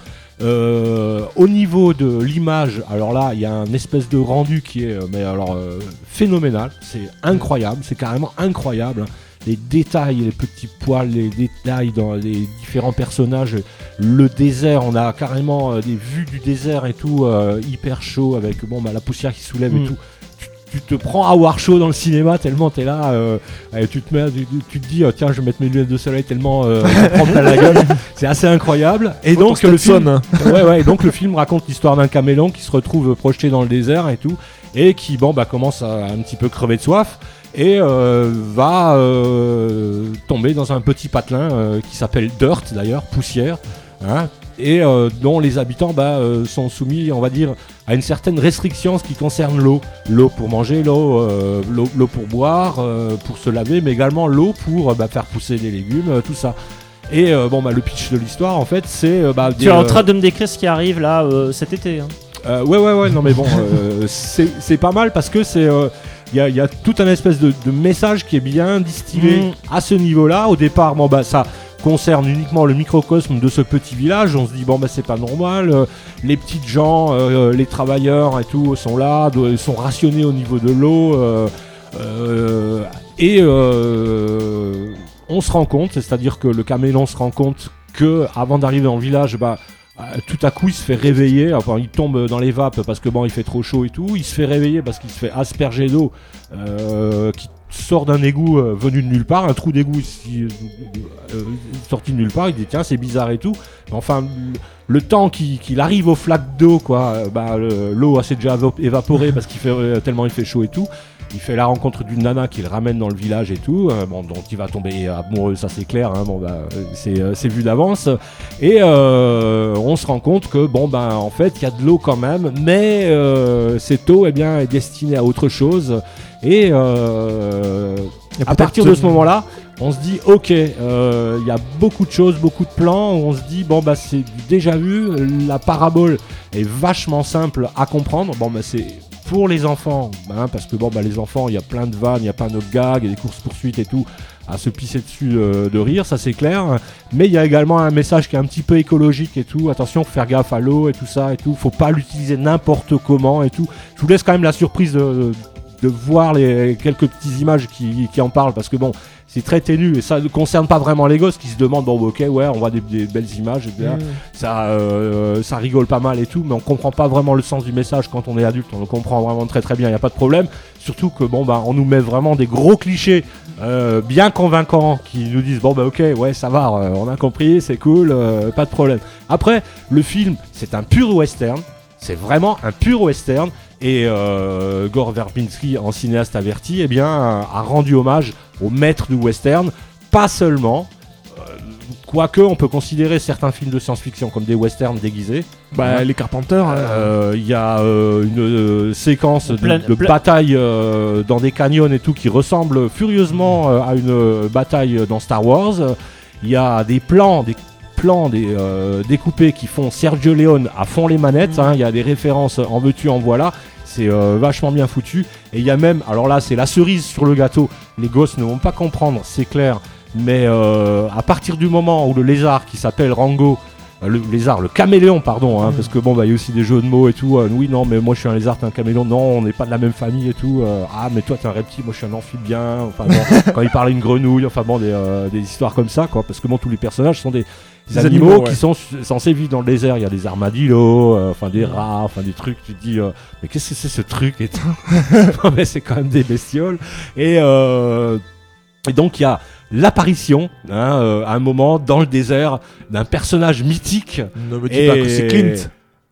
Euh, au niveau de l'image, alors là, il y a un espèce de rendu qui est, euh, mais alors euh, phénoménal. C'est incroyable, c'est carrément incroyable. hein. Les détails, les petits poils, les détails dans les différents personnages, le désert, on a carrément euh, des vues du désert et tout, euh, hyper chaud avec bon bah la poussière qui soulève Mm. et tout. Tu, tu te prends à avoir chaud dans le cinéma tellement t'es là, euh, et tu te mets, tu, tu te dis oh, tiens je vais mettre mes lunettes de soleil tellement euh, ça prend plein la gueule. C'est assez incroyable. Et Faut donc ton le film, Stetson. ouais, ouais, et donc le film raconte l'histoire d'un caméléon qui se retrouve projeté dans le désert et tout, et qui bon bah commence à un petit peu crever de soif et euh, va euh, tomber dans un petit patelin euh, qui s'appelle Dirt d'ailleurs, poussière, hein, et euh, dont les habitants bah, euh, sont soumis, on va dire, à une certaine restriction en ce qui concerne l'eau. L'eau pour manger, l'eau, euh, l'eau, l'eau pour boire, euh, pour se laver, mais également l'eau pour euh, bah, faire pousser des légumes, euh, tout ça. Et euh, bon, bah, le pitch de l'histoire, en fait, c'est... Euh, bah, Tu des, es en euh, train de me décrire ce qui arrive là euh, cet été. Hein. Euh, ouais, ouais, ouais, non, mais bon, euh, c'est, c'est pas mal parce que c'est. Il euh, y, y a tout un espèce de, de message qui est bien distillé Mm. à ce niveau-là. Au départ, bon, bah, ça concerne uniquement le microcosme de ce petit village. On se dit, bon, bah, c'est pas normal. euh, les petites gens, euh, les travailleurs et tout sont là, do- sont rationnés au niveau de l'eau. euh, euh, et euh, on se rend compte, c'est-à-dire que le caméléon se rend compte que avant d'arriver dans le village, bah. Euh, tout à coup il se fait réveiller, enfin il tombe dans les vapes parce que bon il fait trop chaud et tout, il se fait réveiller parce qu'il se fait asperger d'eau euh, qui sort d'un égout euh, venu de nulle part, un trou d'égout ici, euh, euh, sorti de nulle part, il dit tiens c'est bizarre et tout, mais enfin le, le temps qu'il, qu'il arrive aux flaques d'eau quoi, euh, bah, le, l'eau s'est déjà évo- évaporée parce qu'il fait euh, tellement il fait chaud et tout. Il fait la rencontre d'une nana qui le ramène dans le village et tout, euh, bon, dont il va tomber amoureux, ça c'est clair, hein, bon, bah, c'est, euh, c'est vu d'avance. Et euh, on se rend compte que, bon, ben, en fait, il y a de l'eau quand même, mais euh, cette eau eh bien, est destinée à autre chose. Et euh, à partir de ce moment-là, on se dit, ok, il euh, y a beaucoup de choses, beaucoup de plans, où on se dit, bon, bah, c'est du déjà vu, la parabole est vachement simple à comprendre. Bon, bah, c'est pour les enfants, hein, parce que bon, bah, les enfants, il y a plein de vannes, il y a plein de gags, il y a des courses-poursuites et tout, à se pisser dessus euh, de rire, ça c'est clair. Mais il y a également un message qui est un petit peu écologique et tout. Attention, faut faire gaffe à l'eau et tout ça et tout. Faut pas l'utiliser n'importe comment et tout. Je vous laisse quand même la surprise de, de, de voir les quelques petites images qui, qui en parlent, parce que bon, c'est très ténu et ça ne concerne pas vraiment les gosses qui se demandent bon ok ouais on voit des, des belles images et bien, Mm. ça euh, ça rigole pas mal et tout, mais on comprend pas vraiment le sens du message quand on est adulte. On le comprend vraiment très très bien, il y a pas de problème, surtout que bon bah on nous met vraiment des gros clichés euh, bien convaincants qui nous disent bon bah ok ouais ça va, euh, on a compris, c'est cool, euh, pas de problème. Après le film c'est un pur western, c'est vraiment un pur western. Et euh, Gore Verbinski, en cinéaste averti, eh bien, a rendu hommage au maître du western. Pas seulement, euh, quoique on peut considérer certains films de science-fiction comme des westerns déguisés. Bah, les Carpenters. hein. Euh, Il y a euh, une euh, séquence de, Plein- de plein- bataille euh, dans des canyons et tout qui ressemble furieusement euh, à une euh, bataille dans Star Wars. Il y a des plans, des plans des, euh, découpés qui font Sergio Leone à fond les manettes, hein. Il y a des références en veux-tu en voilà, c'est euh, vachement bien foutu. Et il y a même, alors là c'est la cerise sur le gâteau, les gosses ne vont pas comprendre, c'est clair, mais euh, à partir du moment où le lézard qui s'appelle Rango, euh, le lézard, le caméléon pardon, hein, Mm. parce que bon bah il y a aussi des jeux de mots et tout, euh, oui non mais moi je suis un lézard, t'es un caméléon, non on n'est pas de la même famille et tout, euh, ah mais toi t'es un reptile, moi je suis un amphibien, enfin bon, quand il parle à une grenouille, enfin bon des, euh, des histoires comme ça quoi, parce que bon tous les personnages sont des Des Des animaux, animaux, qui ouais. sont su- censés vivre dans le désert. Il y a des armadillos, euh, enfin des rats, enfin des trucs. Tu te dis, euh, mais qu'est-ce que c'est ce truc et tout. Non, mais c'est quand même des bestioles. Et, euh, et donc il y a l'apparition, hein, euh, à un moment dans le désert, d'un personnage mythique. Ne me dis pas que c'est Clint.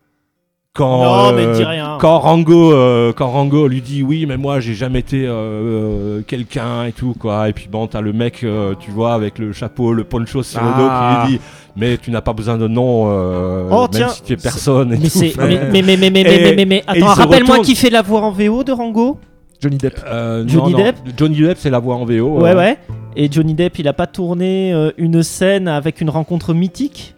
Quand, Non, mais euh, dis rien. quand Rango, euh, quand Rango lui dit oui, mais moi j'ai jamais été euh, euh, quelqu'un et tout quoi. Et puis bon, t'as le mec, euh, tu vois, avec le chapeau, le poncho sur le dos Ah. qui lui dit, mais tu n'as pas besoin de nom, euh, Oh, même tiens, si tu es personne. Et Mais, tout. c'est, mais, mais, mais, mais, mais, Et- mais, mais, mais, mais, et il attends, se rappelle-moi retourne. qui fait la voix en V O de Rango. Johnny Depp. Euh, non, Johnny non, Depp Johnny Depp, c'est la voix en V O. Ouais, euh. ouais. Et Johnny Depp, il a pas tourné euh, une scène avec une rencontre mythique.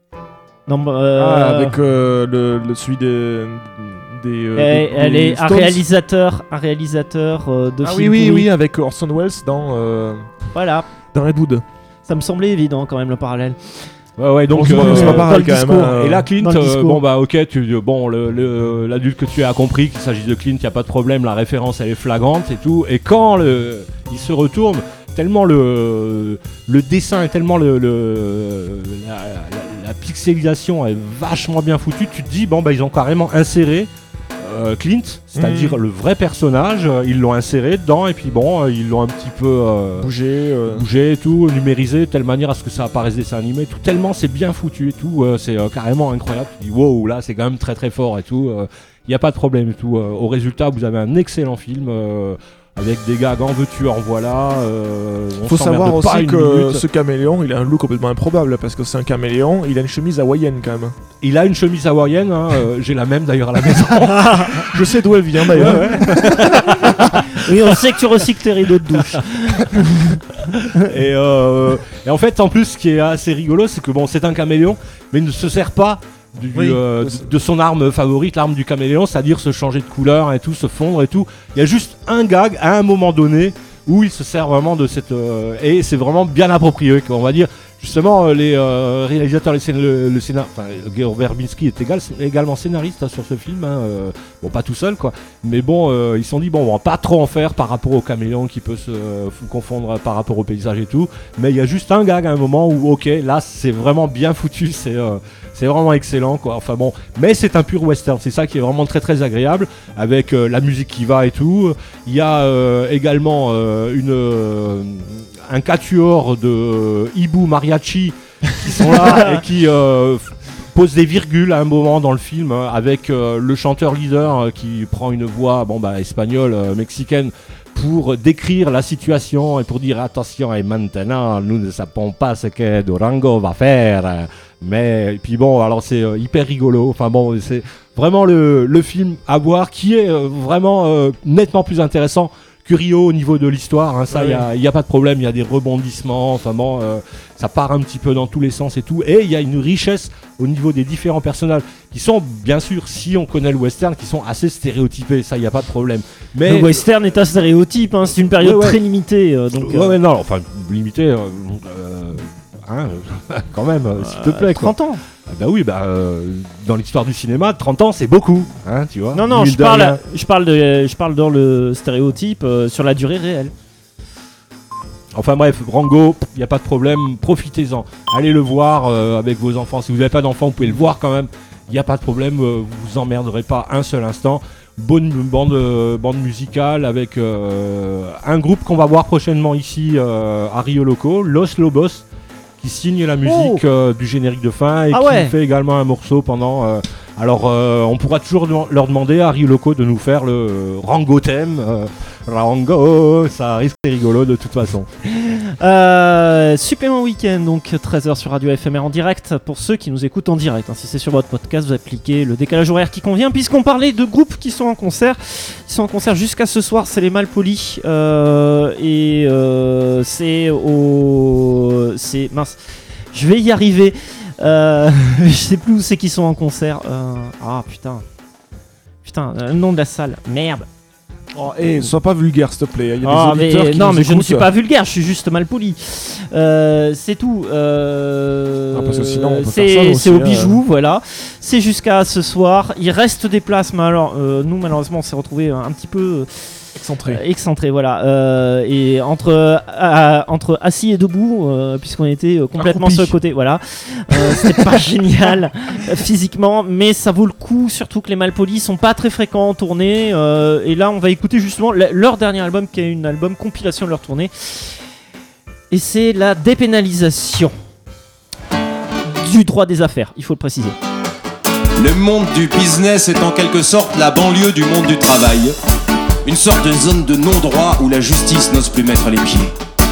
Non, bah, euh, Ah, avec euh, le, le celui des. des, euh, elle, des- elle des est un Stones. réalisateur, un réalisateur euh, de Ah oui, films oui, pourris. oui, avec Orson Welles dans, euh, Voilà. dans Redwood. Ça me semblait évident quand même le parallèle. Ouais, ouais, donc Heureusement euh, que c'est pas dans pareil le quand même. discours. hein. Et là, Clint, Dans le euh, discours. bon bah ok, tu, bon, le, le- l'adulte que tu as a compris qu'il s'agit de Clint, il y a pas de problème, la référence elle est flagrante et tout. Et quand le, il se retourne, tellement le, le dessin et tellement le, le- la, la- la pixelisation est vachement bien foutue, tu te dis bon bah ils ont carrément inséré euh, Clint, c'est-à-dire Mhm. le vrai personnage, euh, ils l'ont inséré dedans et puis bon, euh, ils l'ont un petit peu euh, Bouger. euh, bouger et tout, numérisé de telle manière à ce que ça apparaisse dessin animé, tout tellement c'est bien foutu et tout, euh, c'est euh, carrément incroyable. Tu dis wow, là c'est quand même très très fort et tout, il n'y a pas de problème et tout. Euh, au résultat, vous avez un excellent film. euh, avec des gags en veux-tu, en voilà. Euh, on Faut s'emmerde savoir pas aussi une que minute. ce caméléon, il a un look complètement improbable parce que c'est un caméléon, il a une chemise hawaïenne quand même. Il a une chemise hawaïenne, hein, euh, j'ai la même d'ailleurs à la maison. Je sais d'où elle vient d'ailleurs. Ouais, ouais. Oui, on sait que tu recycles tes rideaux de douche. et, euh, et en fait, en plus, ce qui est assez rigolo, c'est que bon, c'est un caméléon, mais il ne se sert pas du, Oui. euh, de, de son arme favorite, l'arme du caméléon, c'est-à-dire se changer de couleur et tout, se fondre et tout. Il y a juste un gag à un moment donné où il se sert vraiment de cette... euh, et c'est vraiment bien approprié, quoi, on va dire. Justement, euh, les euh, réalisateurs, les scén- le, le scénar... Enfin, Georg Verbinski est égal, également scénariste hein, sur ce film. Hein, euh, bon, pas tout seul, quoi. Mais bon, euh, ils se sont dit, bon, on va pas trop en faire par rapport au caméléon qui peut se euh, confondre par rapport au paysage et tout. Mais il y a juste un gag à un moment où, ok, là, c'est vraiment bien foutu, c'est... Euh, C'est vraiment excellent, quoi. Enfin bon, mais c'est un pur western. C'est ça qui est vraiment très très agréable, avec euh, la musique qui va et tout. Il y a euh, également euh, une euh, un quatuor de euh, hibou mariachi qui sont là et qui euh, f- posent des virgules à un moment dans le film, hein, avec euh, le chanteur leader euh, qui prend une voix, bon bah espagnole, euh, mexicaine, pour décrire la situation et pour dire attention et maintenant nous ne savons pas ce que Durango va faire, mais et puis bon alors c'est euh, hyper rigolo, enfin bon c'est vraiment le, le film à voir qui est euh, vraiment euh, nettement plus intéressant que Rio au niveau de l'histoire, hein, ça il Ouais. n'y a, y a pas de problème, il y a des rebondissements, enfin bon euh, ça part un petit peu dans tous les sens et tout, et il y a une richesse au niveau des différents personnages qui sont bien sûr, si on connaît le western, qui sont assez stéréotypés, ça il n'y a pas de problème. Mais Le western est un stéréotype, hein, c'est une période Ouais, ouais. très limitée. euh, donc, ouais, euh, ouais, non, enfin, limité, euh, euh, hein, quand même, euh, s'il te plaît, quoi. trente ans. Ah bah oui, bah, euh, dans l'histoire du cinéma, trente ans, c'est beaucoup, hein, tu vois. Non, non, Mine je de parle, rien. je, parle de, je parle dans le stéréotype euh, sur la durée réelle. Enfin bref, Rango, il n'y a pas de problème, profitez-en. Allez le voir euh, avec vos enfants. Si vous n'avez pas d'enfants, vous pouvez le voir quand même. Il n'y a pas de problème, euh, vous vous emmerderez pas un seul instant. Bonne bande, euh, bande musicale avec euh, un groupe qu'on va voir prochainement ici euh, à Rio Loco, Los Lobos, qui signe la musique euh, du générique de fin et Ah qui ouais. fait également un morceau pendant... euh, alors euh, on pourra toujours dem- leur demander à Rio Loco de nous faire le euh, Rango thème. euh, Rango, ça risque d'être rigolo de toute façon. Euh, Supplément Week-end, donc treize heures sur Radio F M R en direct pour ceux qui nous écoutent en direct. hein. Si c'est sur votre podcast, vous appliquez le décalage horaire qui convient, puisqu'on parlait de groupes qui sont en concert. Ils sont en concert jusqu'à ce soir, c'est les Malpolis. Euh, et euh, c'est au. C'est. Mince. Je vais y arriver. Euh, je sais plus où c'est qu'ils sont en concert. Euh, ah putain. Putain, le nom de la salle. Merde. Oh, et sois pas vulgaire, s'il te plaît. Il y a Ah, des mais- auditeurs qui non, nous mais je ne écoutent. suis pas vulgaire, je suis juste mal poli. Euh, c'est tout. Euh, Ah, parce que sinon, on peut faire ça c'est aussi, c'est au hein. bijou, voilà. C'est jusqu'à ce soir. Il reste des places, mais alors, euh, nous, malheureusement, on s'est retrouvés un petit peu Excentré. euh, excentrés, voilà. Euh, et entre, euh, entre assis et debout, euh, puisqu'on était euh, complètement Accroupi. sur le côté, voilà. Euh, C'était pas génial euh, physiquement, mais ça vaut le coup, surtout que les Malpolis sont pas très fréquents en tournée. euh, et là, on va écouter justement le- leur dernier album, qui est une album compilation de leur tournée. Et c'est la dépénalisation du droit des affaires, il faut le préciser. Le monde du business est en quelque sorte la banlieue du monde du travail. Une sorte de zone de non-droit où la justice n'ose plus mettre les pieds.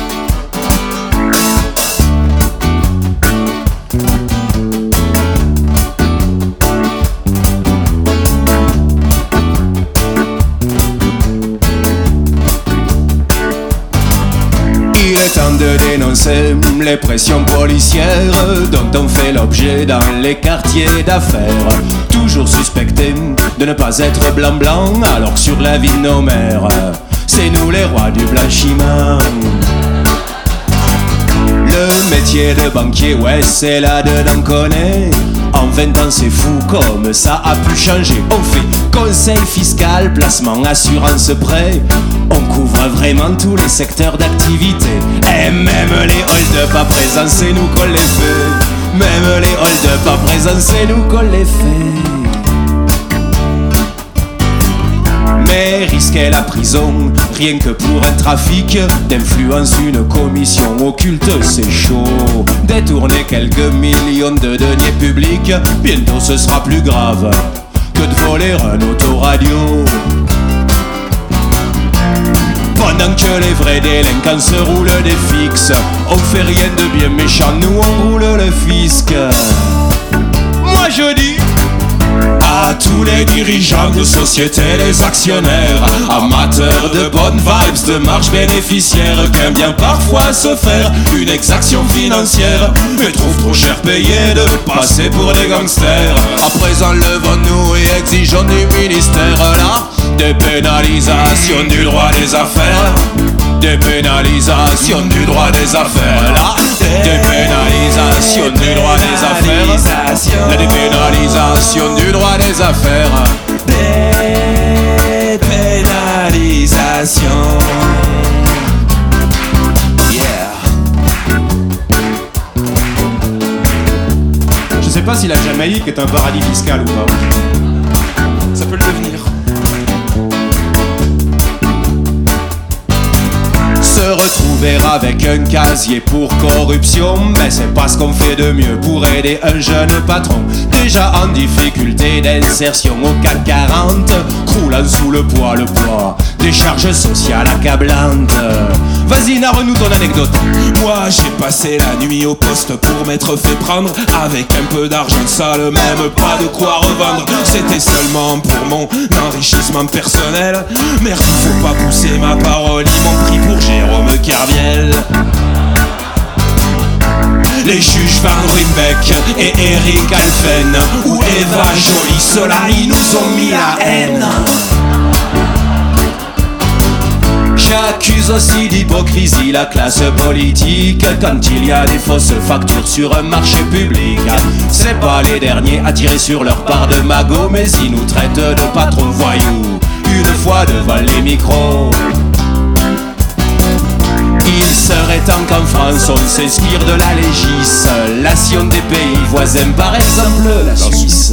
Il est temps de dénoncer les pressions policières dont on fait l'objet dans les quartiers d'affaires. Toujours suspectés de ne pas être blanc-blanc, alors que sur la vie de nos mères, c'est nous les rois du blanchiment. Le métier de banquier, ouais, c'est là-dedans qu'on est. En vingt ans, c'est fou comme ça a pu changer. On fait conseil fiscal, placement, assurance, prêt. On couvre vraiment tous les secteurs d'activité. Et même les hold-up à présent, c'est nous qu'on les fait. Même les hold-up à présent, c'est nous qu'on les fait. Mais risquer la prison, rien que pour un trafic d'influence, une commission occulte, c'est chaud. Détourner quelques millions de deniers publics, bientôt ce sera plus grave que de voler un autoradio. Pendant que les vrais délinquants se roulent des fixes, on fait rien de bien méchant, nous on roule le fisc. Moi je dis à tous les dirigeants de société, les actionnaires, amateurs de bonnes vibes, de marge bénéficiaire, qu'aiment bien parfois se faire une exaction financière, mais trouvent trop cher payé de passer pour des gangsters. À présent levons-nous et exigeons du ministère là des pénalisations du droit des affaires. Des pénalisations du droit des affaires là. Des pénalisations du droit des affaires. La dépénalisation du droit des affaires. Dépénalisation. Yeah. Je sais pas si la Jamaïque est un paradis fiscal ou pas. Ça peut le devenir. Se retrouver avec un casier pour corruption, mais c'est pas ce qu'on fait de mieux pour aider un jeune patron déjà en difficulté d'insertion au C A C quarante, croulant sous le poids, le poids des charges sociales accablantes. Vas-y, narre-nous ton anecdote. Moi j'ai passé la nuit au poste pour m'être fait prendre avec un peu d'argent sale, même pas de quoi revendre. C'était seulement pour mon enrichissement personnel. Merde, faut pas pousser ma parole, ils m'ont pris pour Jérôme Kerviel. Les juges Van Ruymbeck et Eric Alphen ou Eva Joly, ceux-là ils nous ont mis la haine. J'accuse aussi d'hypocrisie la classe politique quand il y a des fausses factures sur un marché public. C'est pas les derniers à tirer sur leur part de magot, mais ils nous traitent de patrons voyous une fois devant les micros. Il serait temps qu'en France on s'inspire de la législation des pays voisins, par exemple la Suisse.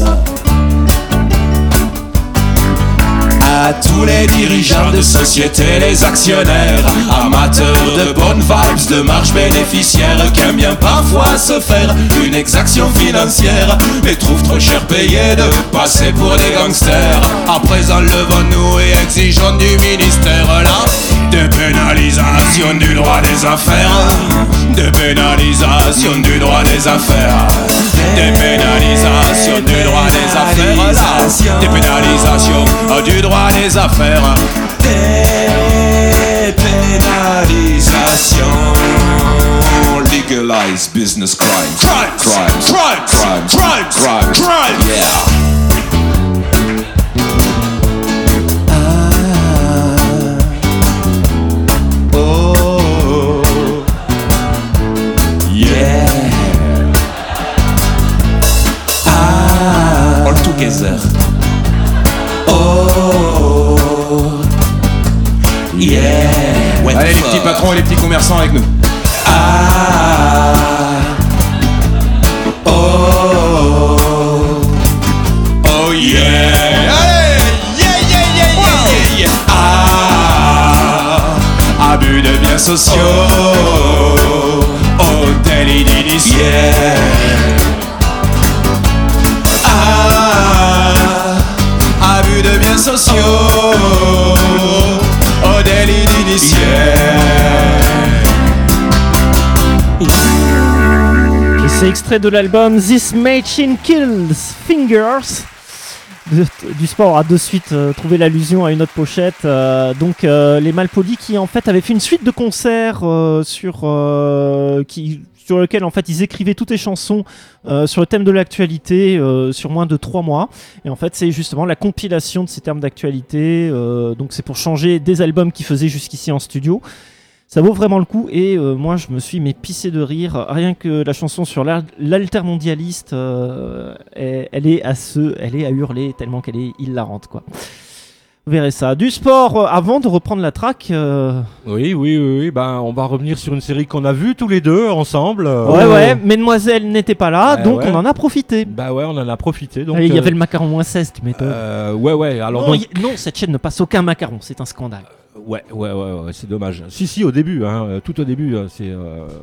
À tous les dirigeants de société, les actionnaires, amateurs de bonnes vibes, de marge bénéficiaire, qu'aiment bien parfois se faire une exaction financière, mais trouvent trop cher payé de passer pour des gangsters. À présent levons-nous et exigeons du ministère là des pénalisations du droit des affaires. Des pénalisations du droit des affaires. Des pénalisations du droit des affaires là. Des pénalisations du droit des affaires. Des pénalisations. Legalize business crimes. Crimes, crimes, crimes, crimes, crimes, crimes, yeah. Together. Oh, yeah. When allez les petits patrons et les petits commerçants avec nous. Ah, oh, oh yeah. Allez, yeah, yeah, yeah, yeah, yeah, yeah. Ah, abus de biens sociaux. Oh, délit d'initié. Yeah. Abus de biens sociaux, au délit d'initié. C'est extrait de l'album This Machine Kills Fingers. De, du sport a de suite euh, trouvé l'allusion à une autre pochette. Euh, donc euh, les Malpolis qui en fait avaient fait une suite de concerts euh, sur euh, qui sur lequel en fait ils écrivaient toutes les chansons euh, sur le thème de l'actualité euh, sur moins de trois mois. Et en fait c'est justement la compilation de ces termes d'actualité. Euh, donc c'est pour changer des albums qu'ils faisaient jusqu'ici en studio. Ça vaut vraiment le coup et euh, moi je me suis mais pissé de rire. Rien que la chanson sur l'altermondialiste, euh, elle, elle est à se, elle est à hurler tellement qu'elle est hilarante quoi. Vous verrez ça. Du sport, euh, avant de reprendre la track. Euh... Oui, oui, oui, oui. Ben, on va revenir sur une série qu'on a vue tous les deux ensemble. Ouais, euh... ouais. Mesdemoiselles n'étaient pas là, bah, donc ouais. On en a profité. Bah ouais, on en a profité. Donc il y euh... avait le macaron moins seize, tu m'étonnes. Euh, ouais, ouais. Alors non, donc... y... non, cette chaîne ne passe aucun macaron, c'est un scandale. Ouais, ouais, ouais, ouais, c'est dommage. Si, si, au début, hein, tout au début, c'est. Euh...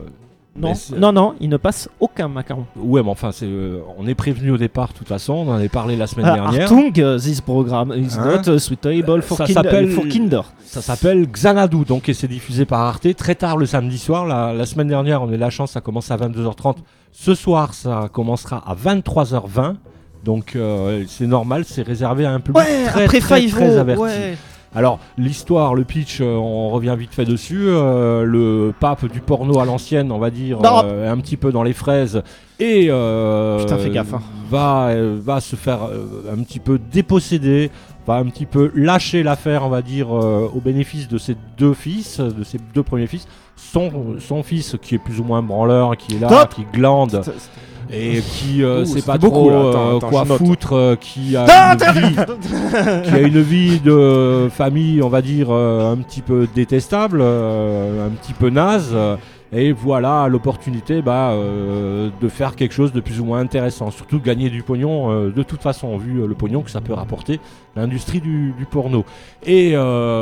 Non, Mais c'est- non, non, il ne passe aucun macaron. Ouais, mais enfin, c'est, euh, on est prévenu au départ, de toute façon, on en avait parlé la semaine Ah, dernière. Artung, uh, this program is Hein not uh, suitable for, Ça kind- s'appelle- for Kinder. Ça s'appelle Xanadu, donc et c'est diffusé par Arte très tard le samedi soir. La, la semaine dernière, on a eu la chance, ça commence à vingt-deux heures trente. Ce soir, ça commencera à vingt-trois heures vingt. Donc euh, c'est normal, c'est réservé à un public Ouais, très, après très, Five très O, averti. ouais. Alors, l'histoire, le pitch, euh, on revient vite fait dessus. Euh, le pape du porno à l'ancienne, on va dire, Non. euh, un petit peu dans les fraises, et euh, Putain, fais gaffe, hein. va, euh, va se faire euh, un petit peu déposséder, va un petit peu lâcher l'affaire, on va dire, euh, au bénéfice de ses deux fils, de ses deux premiers fils. Son, son fils, qui est plus ou moins branleur, qui est là, Stop. qui glande. Et qui euh, Ouh, sait c'était pas beaucoup, trop là. Attends, euh, attends, quoi je note. foutre, euh, qui a Ah, une vie, qui a une vie de famille, on va dire, euh, un petit peu détestable, euh, un petit peu naze, euh, et voilà l'opportunité bah, euh, de faire quelque chose de plus ou moins intéressant, surtout de gagner du pognon, euh, de toute façon, vu euh, le pognon que ça peut rapporter l'industrie du, du porno. Et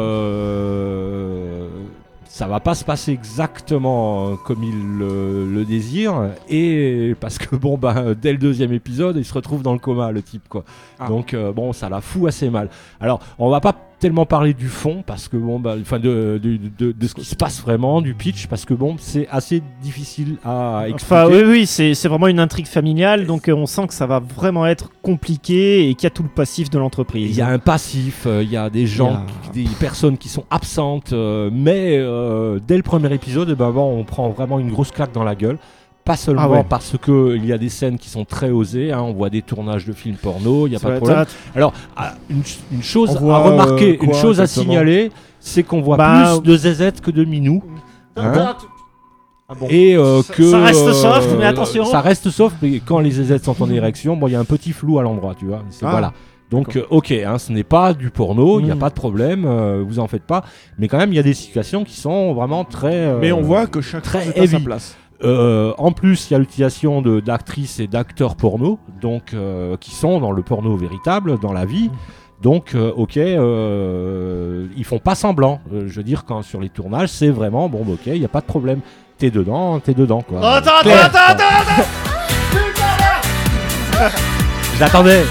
euh, ça va pas se passer exactement comme il le, le désire, et parce que bon bah dès le deuxième épisode il se retrouve dans le coma, le type, quoi. Ah. Donc euh, bon, ça la fout assez mal. Alors on va pas tellement parler du fond, parce que bon bah enfin de, de, de, de ce qui se passe vraiment, du pitch, parce que bon c'est assez difficile à expliquer. Enfin, oui, oui, c'est c'est vraiment une intrigue familiale, donc euh, on sent que ça va vraiment être compliqué et qu'il y a tout le passif de l'entreprise. Il y a un passif, euh, il y a des gens, Il y qui- des personnes qui sont absentes, euh, mais euh, dès le premier épisode, eh ben, bon, on prend vraiment une grosse claque dans la gueule. Pas seulement Ah ouais. parce qu'il y a des scènes qui sont très osées, hein, on voit des tournages de films porno, il n'y a Ça pas de va problème. être- Alors, ah, une, une chose On à voit, remarquer, euh, une quoi, chose à exactement signaler, c'est qu'on voit Bah, plus de zézettes que de minous. Hein. Ah bon. Et euh, Ça- que ça reste euh, soft, mais attention. Ça reste soft, mais quand les zézettes sont en érection, bon, il y a un petit flou à l'endroit, tu vois. C'est- Ah. Voilà. Donc, euh, ok, hein, ce n'est pas du porno, il n'y a Mm. pas de problème, euh, vous en faites pas. Mais quand même, il y a des situations qui sont vraiment très. euh, Mais on voit que chaque très chose est à sa heavy. place. Euh, en plus, il y a l'utilisation de- d'actrices et d'acteurs porno, donc euh, qui sont dans le porno véritable, dans la vie. Donc, euh, ok, euh, ils font pas semblant. Euh, je veux dire, quand sur les tournages, c'est vraiment bon, bah, ok, il n'y a pas de problème. T'es dedans, t'es dedans, quoi. Oh, attends, attends, Clair, attends, quoi. attends, attends. J'attendais.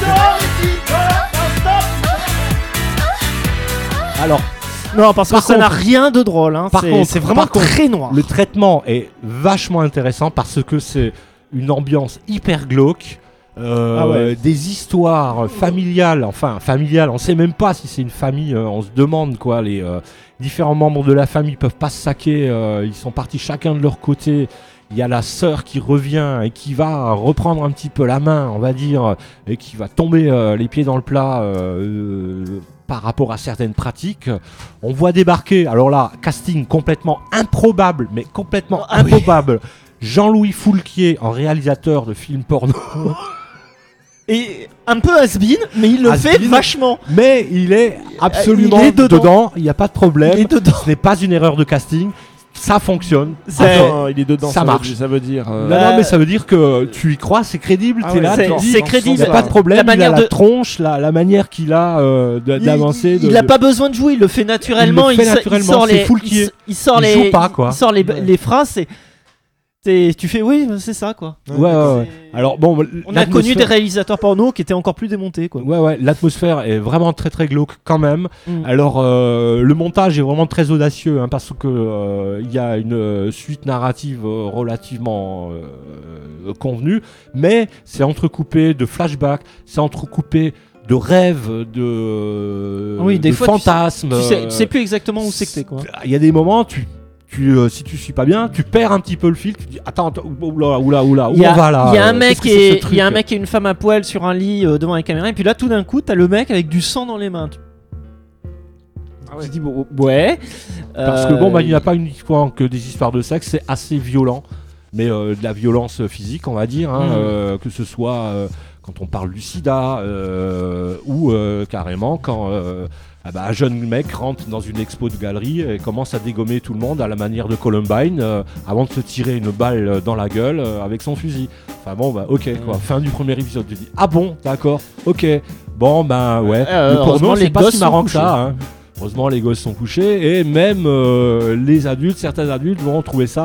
Alors, Non, parce que Par ça n'a contre- rien de drôle. Hein. par C'est contre- c'est vraiment par contre, très noir. le traitement est vachement intéressant parce que c'est une ambiance hyper glauque. euh, Ah ouais. Des histoires familiales, enfin familiales, on sait même pas si c'est une famille, euh, on se demande quoi, les euh, différents membres de la famille peuvent pas se saquer, euh, ils sont partis chacun de leur côté. Il y a la sœur qui revient et qui va reprendre un petit peu la main, on va dire, et qui va tomber euh, les pieds dans le plat euh, euh, par rapport à certaines pratiques. On voit débarquer, alors là, casting complètement improbable, mais complètement Ah oui. improbable. Jean-Louis Foulquier en réalisateur de films porno. Et un peu has-been, mais il le fait Has-been. vachement. Mais il est absolument il est dedans. dedans, il n'y a pas de problème. Il est dedans. Ce n'est pas une erreur de casting, ça fonctionne. C'est- Attends, il est dedans, ça veut marche. dire- ça veut dire. euh, Non, non, mais ça veut dire que tu y crois, c'est crédible, Ah t'es ouais, là, c'est- tu te dis, c'est il crédible. n'y a pas de problème, La il a manière la de- tronche, la, la manière qu'il a euh, de- Il- d'avancer. Il de- n'a de- pas besoin de jouer, il le fait naturellement. Il le fait so- naturellement, sort c'est les, Foulquier. il, s- il sort Il les, joue pas, quoi. il sort les, Ouais. les phrases. Et t'es- tu fais oui, c'est ça quoi. Ouais, ouais, ouais. Alors bon, On a connu des l'atmosphère- réalisateurs porno qui étaient encore plus démontés quoi. Ouais, ouais, l'atmosphère est vraiment très très glauque quand même. Mm. Alors euh, le montage est vraiment très audacieux hein, parce que euh, il y a une euh, suite narrative euh, relativement euh, convenue, mais c'est entrecoupé de flashbacks, c'est entrecoupé de rêves, de, Oui, des de fois, tu sais- fantasmes. Tu sais, euh, tu sais plus exactement où c'est que t'es quoi. Il y a des moments, tu, tu, euh, si tu suis pas bien, tu perds un petit peu le fil. Tu te dis attends, attends, oula, oula, oula, où Il y a, on va là il y a euh, un mec qu'est-ce que c'est que et ce il truc y a un mec et une femme à poil sur un lit euh, devant la caméra et puis là tout d'un coup t'as le mec avec du sang dans les mains. Tu Ah ouais. te dis bon, ouais. Parce Euh, que bon, bah, il n'y a pas uniquement que des histoires de sexe, c'est assez violent, mais euh, de la violence physique, on va dire, hein, Mm. euh, que ce soit euh, quand on parle du sida euh, ou euh, carrément quand euh, ah bah, un jeune mec rentre dans une expo de galerie et commence à dégommer tout le monde à la manière de Columbine euh, avant de se tirer une balle dans la gueule euh, avec son fusil. Enfin bon, bah ok, quoi. Fin du premier épisode, tu dis ah bon, d'accord, ok, bon, ben ouais, Euh, le heureusement, porno les c'est pas gosses si sont marrant que couchés. ça. Hein. Heureusement, les gosses sont couchés et même euh, les adultes, certains adultes vont trouver ça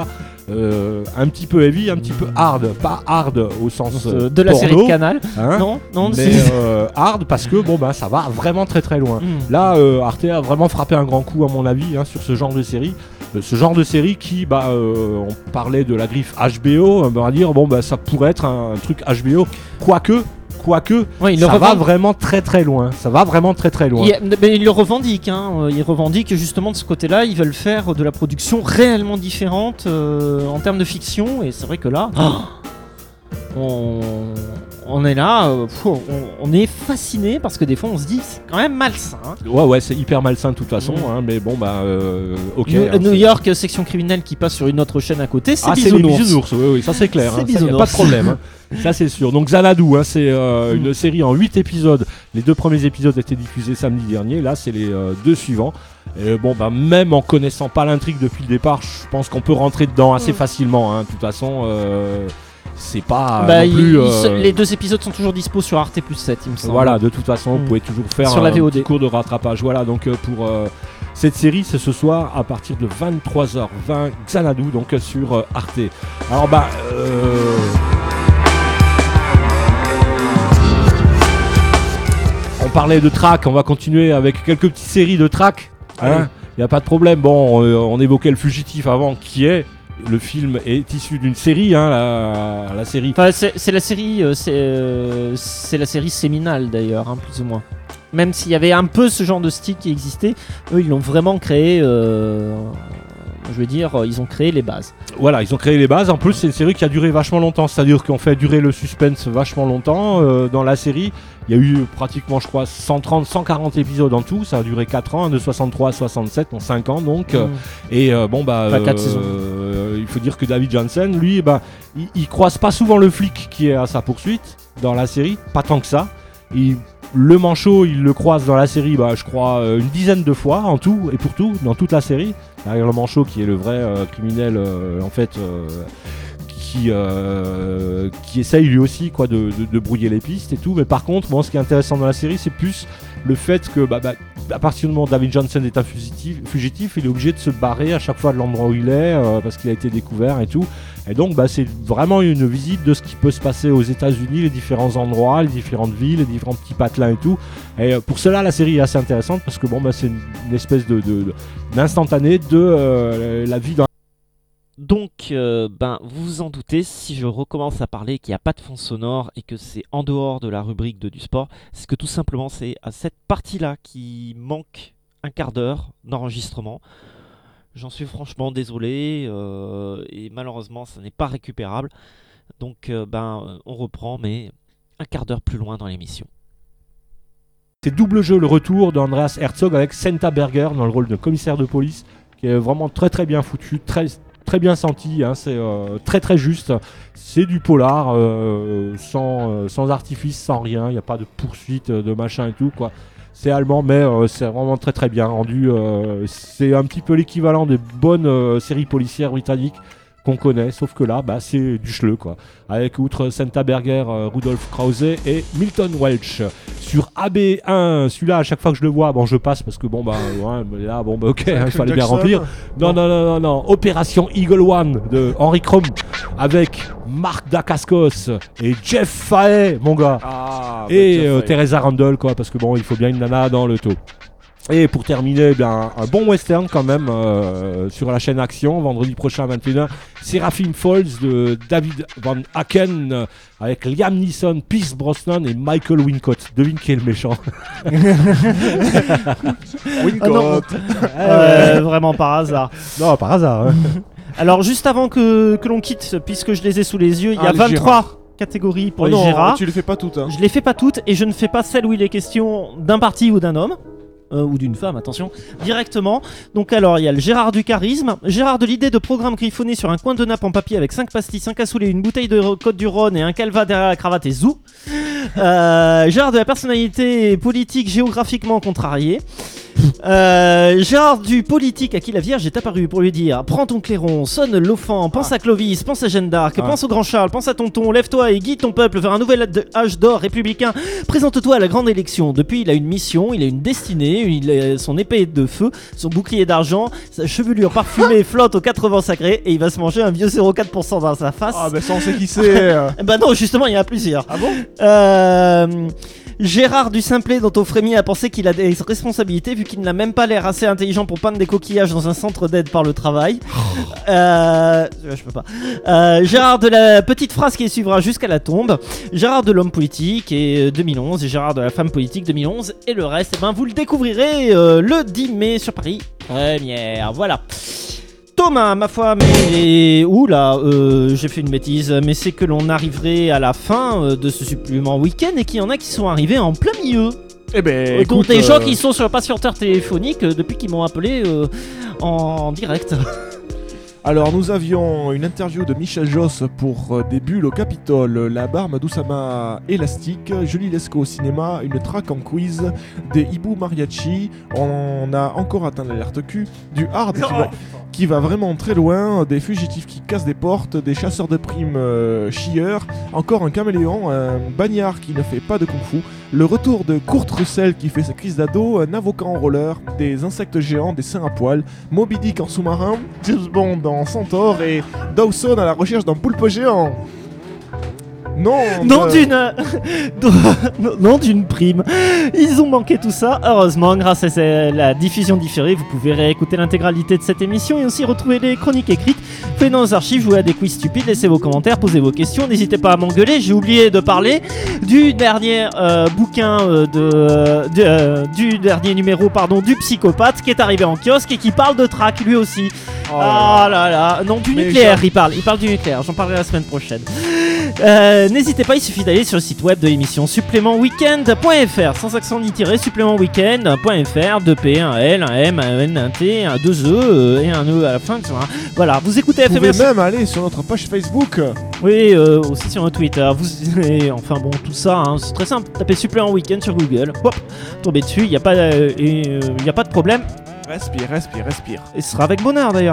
euh, un petit peu heavy, un petit peu hard, pas hard au sens euh, de la porno, série de Canal. hein, Non, non, mais c'est- euh, hard parce que bon bah ça va vraiment très très loin. Mm. Là, euh, Arte a vraiment frappé un grand coup à mon avis hein, sur ce genre de série. Euh, ce genre de série qui, bah, euh, on parlait de la griffe H B O, on va dire bon bah ça pourrait être un, un truc H B O, quoique. Quoique, Ouais, il le ça va revend- vraiment très très loin. Ça va vraiment très très loin. Il, mais il le revendique, hein. euh, il revendique justement de ce côté-là, ils veulent faire de la production réellement différente euh, en termes de fiction, et c'est vrai que là, on, on est là, euh, pff, on, on est fasciné parce que des fois on se dit c'est quand même malsain. hein. Ouais, ouais, c'est hyper malsain de toute façon, Mm. hein, mais bon, bah, euh, ok. New, hein, New c'est- York, section criminelle qui passe sur une autre chaîne à côté, c'est Ah, c'est les bisounours. bisounours, oui, oui, ça c'est clair, C'est hein, ça, y a pas bisounours. de problème. hein. Ça c'est sûr. Donc Xanadu, hein, c'est euh, une série en huit épisodes. Les deux premiers épisodes étaient diffusés samedi dernier, là c'est les euh, deux suivants. Et bon, bah, même en connaissant pas l'intrigue depuis le départ, je pense qu'on peut rentrer dedans assez Mm. facilement. hein. De toute façon, euh, c'est pas Bah, non il- plus. il euh, se- les deux épisodes sont toujours dispo sur Arte plus sept, il me semble. Voilà, de toute façon, vous Mm. pouvez toujours faire Sur un la V O D. petit cours de rattrapage. Voilà, donc euh, pour euh, cette série, c'est ce soir à partir de vingt-trois heures vingt, Xanadu, donc euh, sur euh, Arte. Alors, bah. Euh... On parlait de track, on va continuer avec quelques petites séries de track. Allez. Hein, y a pas de problème. Bon, euh, on évoquait Le Fugitif avant, qui est. Le film est issu d'une série, hein, la, la série. Enfin, c'est c'est la série, euh, c'est euh, c'est la série séminale d'ailleurs, hein, plus ou moins. Même s'il y avait un peu ce genre de style qui existait, eux ils l'ont vraiment créé. euh, je veux dire, euh, ils ont créé les bases. Voilà, ils ont créé les bases. En plus, c'est une série qui a duré vachement longtemps. C'est-à-dire qu'on fait durer le suspense vachement longtemps. Euh, dans la série, il y a eu pratiquement, je crois, cent trente, cent quarante épisodes en tout. Ça a duré quatre ans, hein, de soixante-trois à soixante-sept, en cinq ans donc. Euh, Mm. Et euh, bon, bah. Enfin, quatre euh, saisons. euh, il faut dire que David Janssen, lui, bah, il, il croise pas souvent le flic qui est à sa poursuite dans la série. Pas tant que ça. Il- le manchot, il le croise dans la série, bah, je crois, euh, une dizaine de fois en tout et pour tout, dans toute la série. Derrière le manchot qui est le vrai euh, criminel, euh, en fait, euh, qui, euh, qui essaye lui aussi quoi, de, de- de brouiller les pistes et tout. Mais par contre, bon, ce qui est intéressant dans la série, c'est plus le fait que, bah, bah, à partir du moment où David Johnson est un fugitif, fugitif, il est obligé de se barrer à chaque fois de l'endroit où il est euh, parce qu'il a été découvert et tout. Et donc, bah, c'est vraiment une visite de ce qui peut se passer aux États-Unis, les différents endroits, les différentes villes, les différents petits patelins et tout. Et euh, pour cela, la série est assez intéressante parce que bon, bah, c'est une, une espèce de, de- de- d'instantané de euh, la vie dans. Donc, euh, ben, vous vous en doutez, si je recommence à parler qu'il n'y a pas de fond sonore et que c'est en dehors de la rubrique de du sport, c'est que tout simplement c'est à cette partie-là qui manque un quart d'heure d'enregistrement. J'en suis franchement désolé euh, et malheureusement ça n'est pas récupérable. Donc, euh, ben, on reprend, mais un quart d'heure plus loin dans l'émission. C'est double jeu, le retour d'Andreas Herzog avec Senta Berger dans le rôle de commissaire de police, qui est vraiment très très bien foutu, très très bien senti, hein, c'est euh, très très juste. C'est du polar, euh, sans, euh, sans artifice, sans rien, il n'y a pas de poursuite, de machin et tout, quoi. C'est allemand, mais euh, c'est vraiment très très bien rendu. euh, c'est un petit peu l'équivalent des bonnes euh, séries policières britanniques qu'on connaît, sauf que là, bah, c'est du schleu, quoi. Avec outre Senta Berger, euh, Rudolf Krause et Milton Welch. Sur A B un, celui-là, à chaque fois que je le vois, bon, je passe parce que bon, bah, ouais, mais là, bon, bah, ok, hein, il fallait bien remplir. Non, non, non, non, non. Opération Eagle One de Henry Crom avec Marc Dacascos et Jeff Fahey, mon gars. Ah, bah, et Jeff euh, Fahey. Teresa Randall, quoi, parce que bon, il faut bien une nana dans le taux. Et pour terminer, bien, un bon western quand même euh, sur la chaîne Action, vendredi prochain à vingt et une heures. Seraphim Falls de David Van Aken euh, avec Liam Neeson, Pierce Brosnan et Michael Wincott. Devine qui est le méchant. Ah non. Euh, vraiment par hasard. Non, par hasard. hein. Alors juste avant que, que l'on quitte, puisque je les ai sous les yeux, il y Ah, a les vingt-trois catégories pour Oh les non, Gérards. tu les fais pas toutes. Hein. Je les fais pas toutes et je ne fais pas celle où il est question d'un parti ou d'un homme. Euh, ou d'une femme, attention, directement. Donc alors, il y a le Gérard du charisme, Gérard de l'idée de programme griffonné sur un coin de nappe en papier avec cinq pastilles, cinq cassoulets, une bouteille de Côte du Rhône et un calva derrière la cravate et zou. Euh, Gérard de la personnalité politique géographiquement contrariée. Euh, Gérard du politique à qui la Vierge est apparue pour lui dire: prends ton clairon, sonne l'offrant, pense à Clovis, pense à Jeanne d'Arc, Ah. pense au grand Charles, pense à Tonton, lève-toi et guide ton peuple vers un nouvel âge d'or républicain. Présente-toi à la grande élection. Depuis, il a une mission, il a une destinée, il a son épée de feu, son bouclier d'argent, sa chevelure parfumée flotte aux quatre vents sacrés et il va se manger un vieux zéro virgule quatre pour cent dans sa face. Ah, bah ça, on sait qui c'est. Bah non, justement, il y en a plusieurs. Ah bon Euh, Gérard du Simplet, dont on frémit à penser qu'il a des responsabilités vu qu'il n'a même pas l'air assez intelligent pour peindre des coquillages dans un centre d'aide par le travail. Euh, je peux pas. Euh, Gérard de la petite phrase qui suivra jusqu'à la tombe. Gérard de l'homme politique et euh, deux mille onze. Et Gérard de la femme politique deux mille onze. Et le reste, eh ben, vous le découvrirez euh, le dix mai sur Paris Première. Voilà. Thomas, ma foi, mais... Oula, euh, j'ai fait une bêtise, mais c'est que l'on arriverait à la fin euh, de ce supplément week-end et qu'il y en a qui sont arrivés en plein milieu. Eh ben, Euh, dont écoute, des gens euh, qui sont sur le patienteur téléphonique euh, depuis qu'ils m'ont appelé euh, en direct. Alors, nous avions une interview de Michel Josse pour euh, des bulles au Capitole, la barbe d'Oussama élastique, Julie Lescaut au cinéma, une track en quiz, des hibou mariachi, on a encore atteint l'alerte Q, du hard qui va, qui va vraiment très loin, des fugitifs qui cassent des portes, des chasseurs de primes euh, chieurs, encore un caméléon, un bagnard qui ne fait pas de kung-fu, le retour de Kurt Russell qui fait sa crise d'ado, un avocat en roller, des insectes géants, des seins à poil, Moby Dick en sous-marin, James Bond en centaure et Dawson à la recherche d'un poulpe géant. Non, Non de- d'une non- non d'une prime. Ils ont manqué tout ça. Heureusement, grâce à ce- la diffusion différée, vous pouvez réécouter l'intégralité de cette émission et aussi retrouver les chroniques écrites. Faites dans nos archives, jouez à des quiz stupides, laissez vos commentaires, posez vos questions. N'hésitez pas à m'engueuler. J'ai oublié de parler du dernier euh, bouquin euh, de, de, euh, du dernier numéro pardon du Psychopathe qui est arrivé en kiosque et qui parle de track lui aussi. Oh Ah là là, non du Mais nucléaire, j'en- il parle, il parle du nucléaire. J'en parlerai la semaine prochaine. Euh, N'hésitez pas, il suffit d'aller sur le site web de l'émission supplément weekend point f r, sans accent ni tiré, supplément weekend point f r, deux P, un L, un M, un N, un T, un deux E euh, et un E à la fin. et cetera. Voilà, vous écoutez Vous F M R. pouvez même aller sur notre page Facebook. Oui, euh, aussi sur notre Twitter. Vous, et enfin bon, tout ça, hein, c'est très simple. Tapez supplément weekend sur Google, hop, tombez dessus, il n'y a, pas, euh, et, euh, y a pas de problème. Respire, respire, respire. Et ce sera avec bonheur d'ailleurs.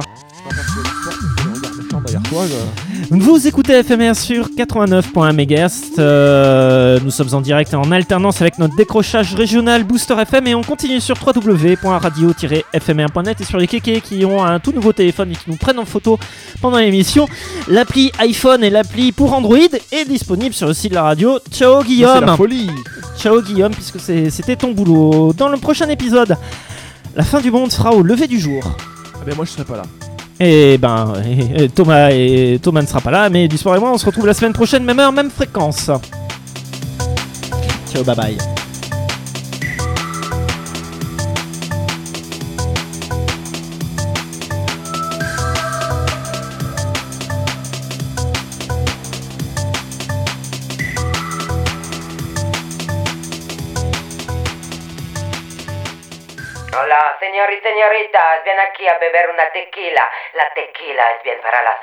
Derrière toi, je- Vous écoutez F M R sur quatre-vingt-neuf point un mégahertz. Euh, nous sommes en direct et en alternance avec notre décrochage régional Booster F M et on continue sur w w w point radio tiret f m r point net et sur les kékés qui ont un tout nouveau téléphone et qui nous prennent en photo pendant l'émission. L'appli iPhone et l'appli pour Android est disponible sur le site de la radio. Ciao C'est Guillaume. la folie. Ciao Guillaume, puisque c'est- c'était ton boulot. Dans le prochain épisode, la fin du monde sera au lever du jour. Ah ben moi je serai pas là. Et ben, et- et Thomas, et Thomas ne sera pas là, mais du sport et moi, on se retrouve la semaine prochaine, même heure, même fréquence. Ciao, bye bye. Hola, señor y señoritas, ven aquí a beber una tequila. La tequila es bien para la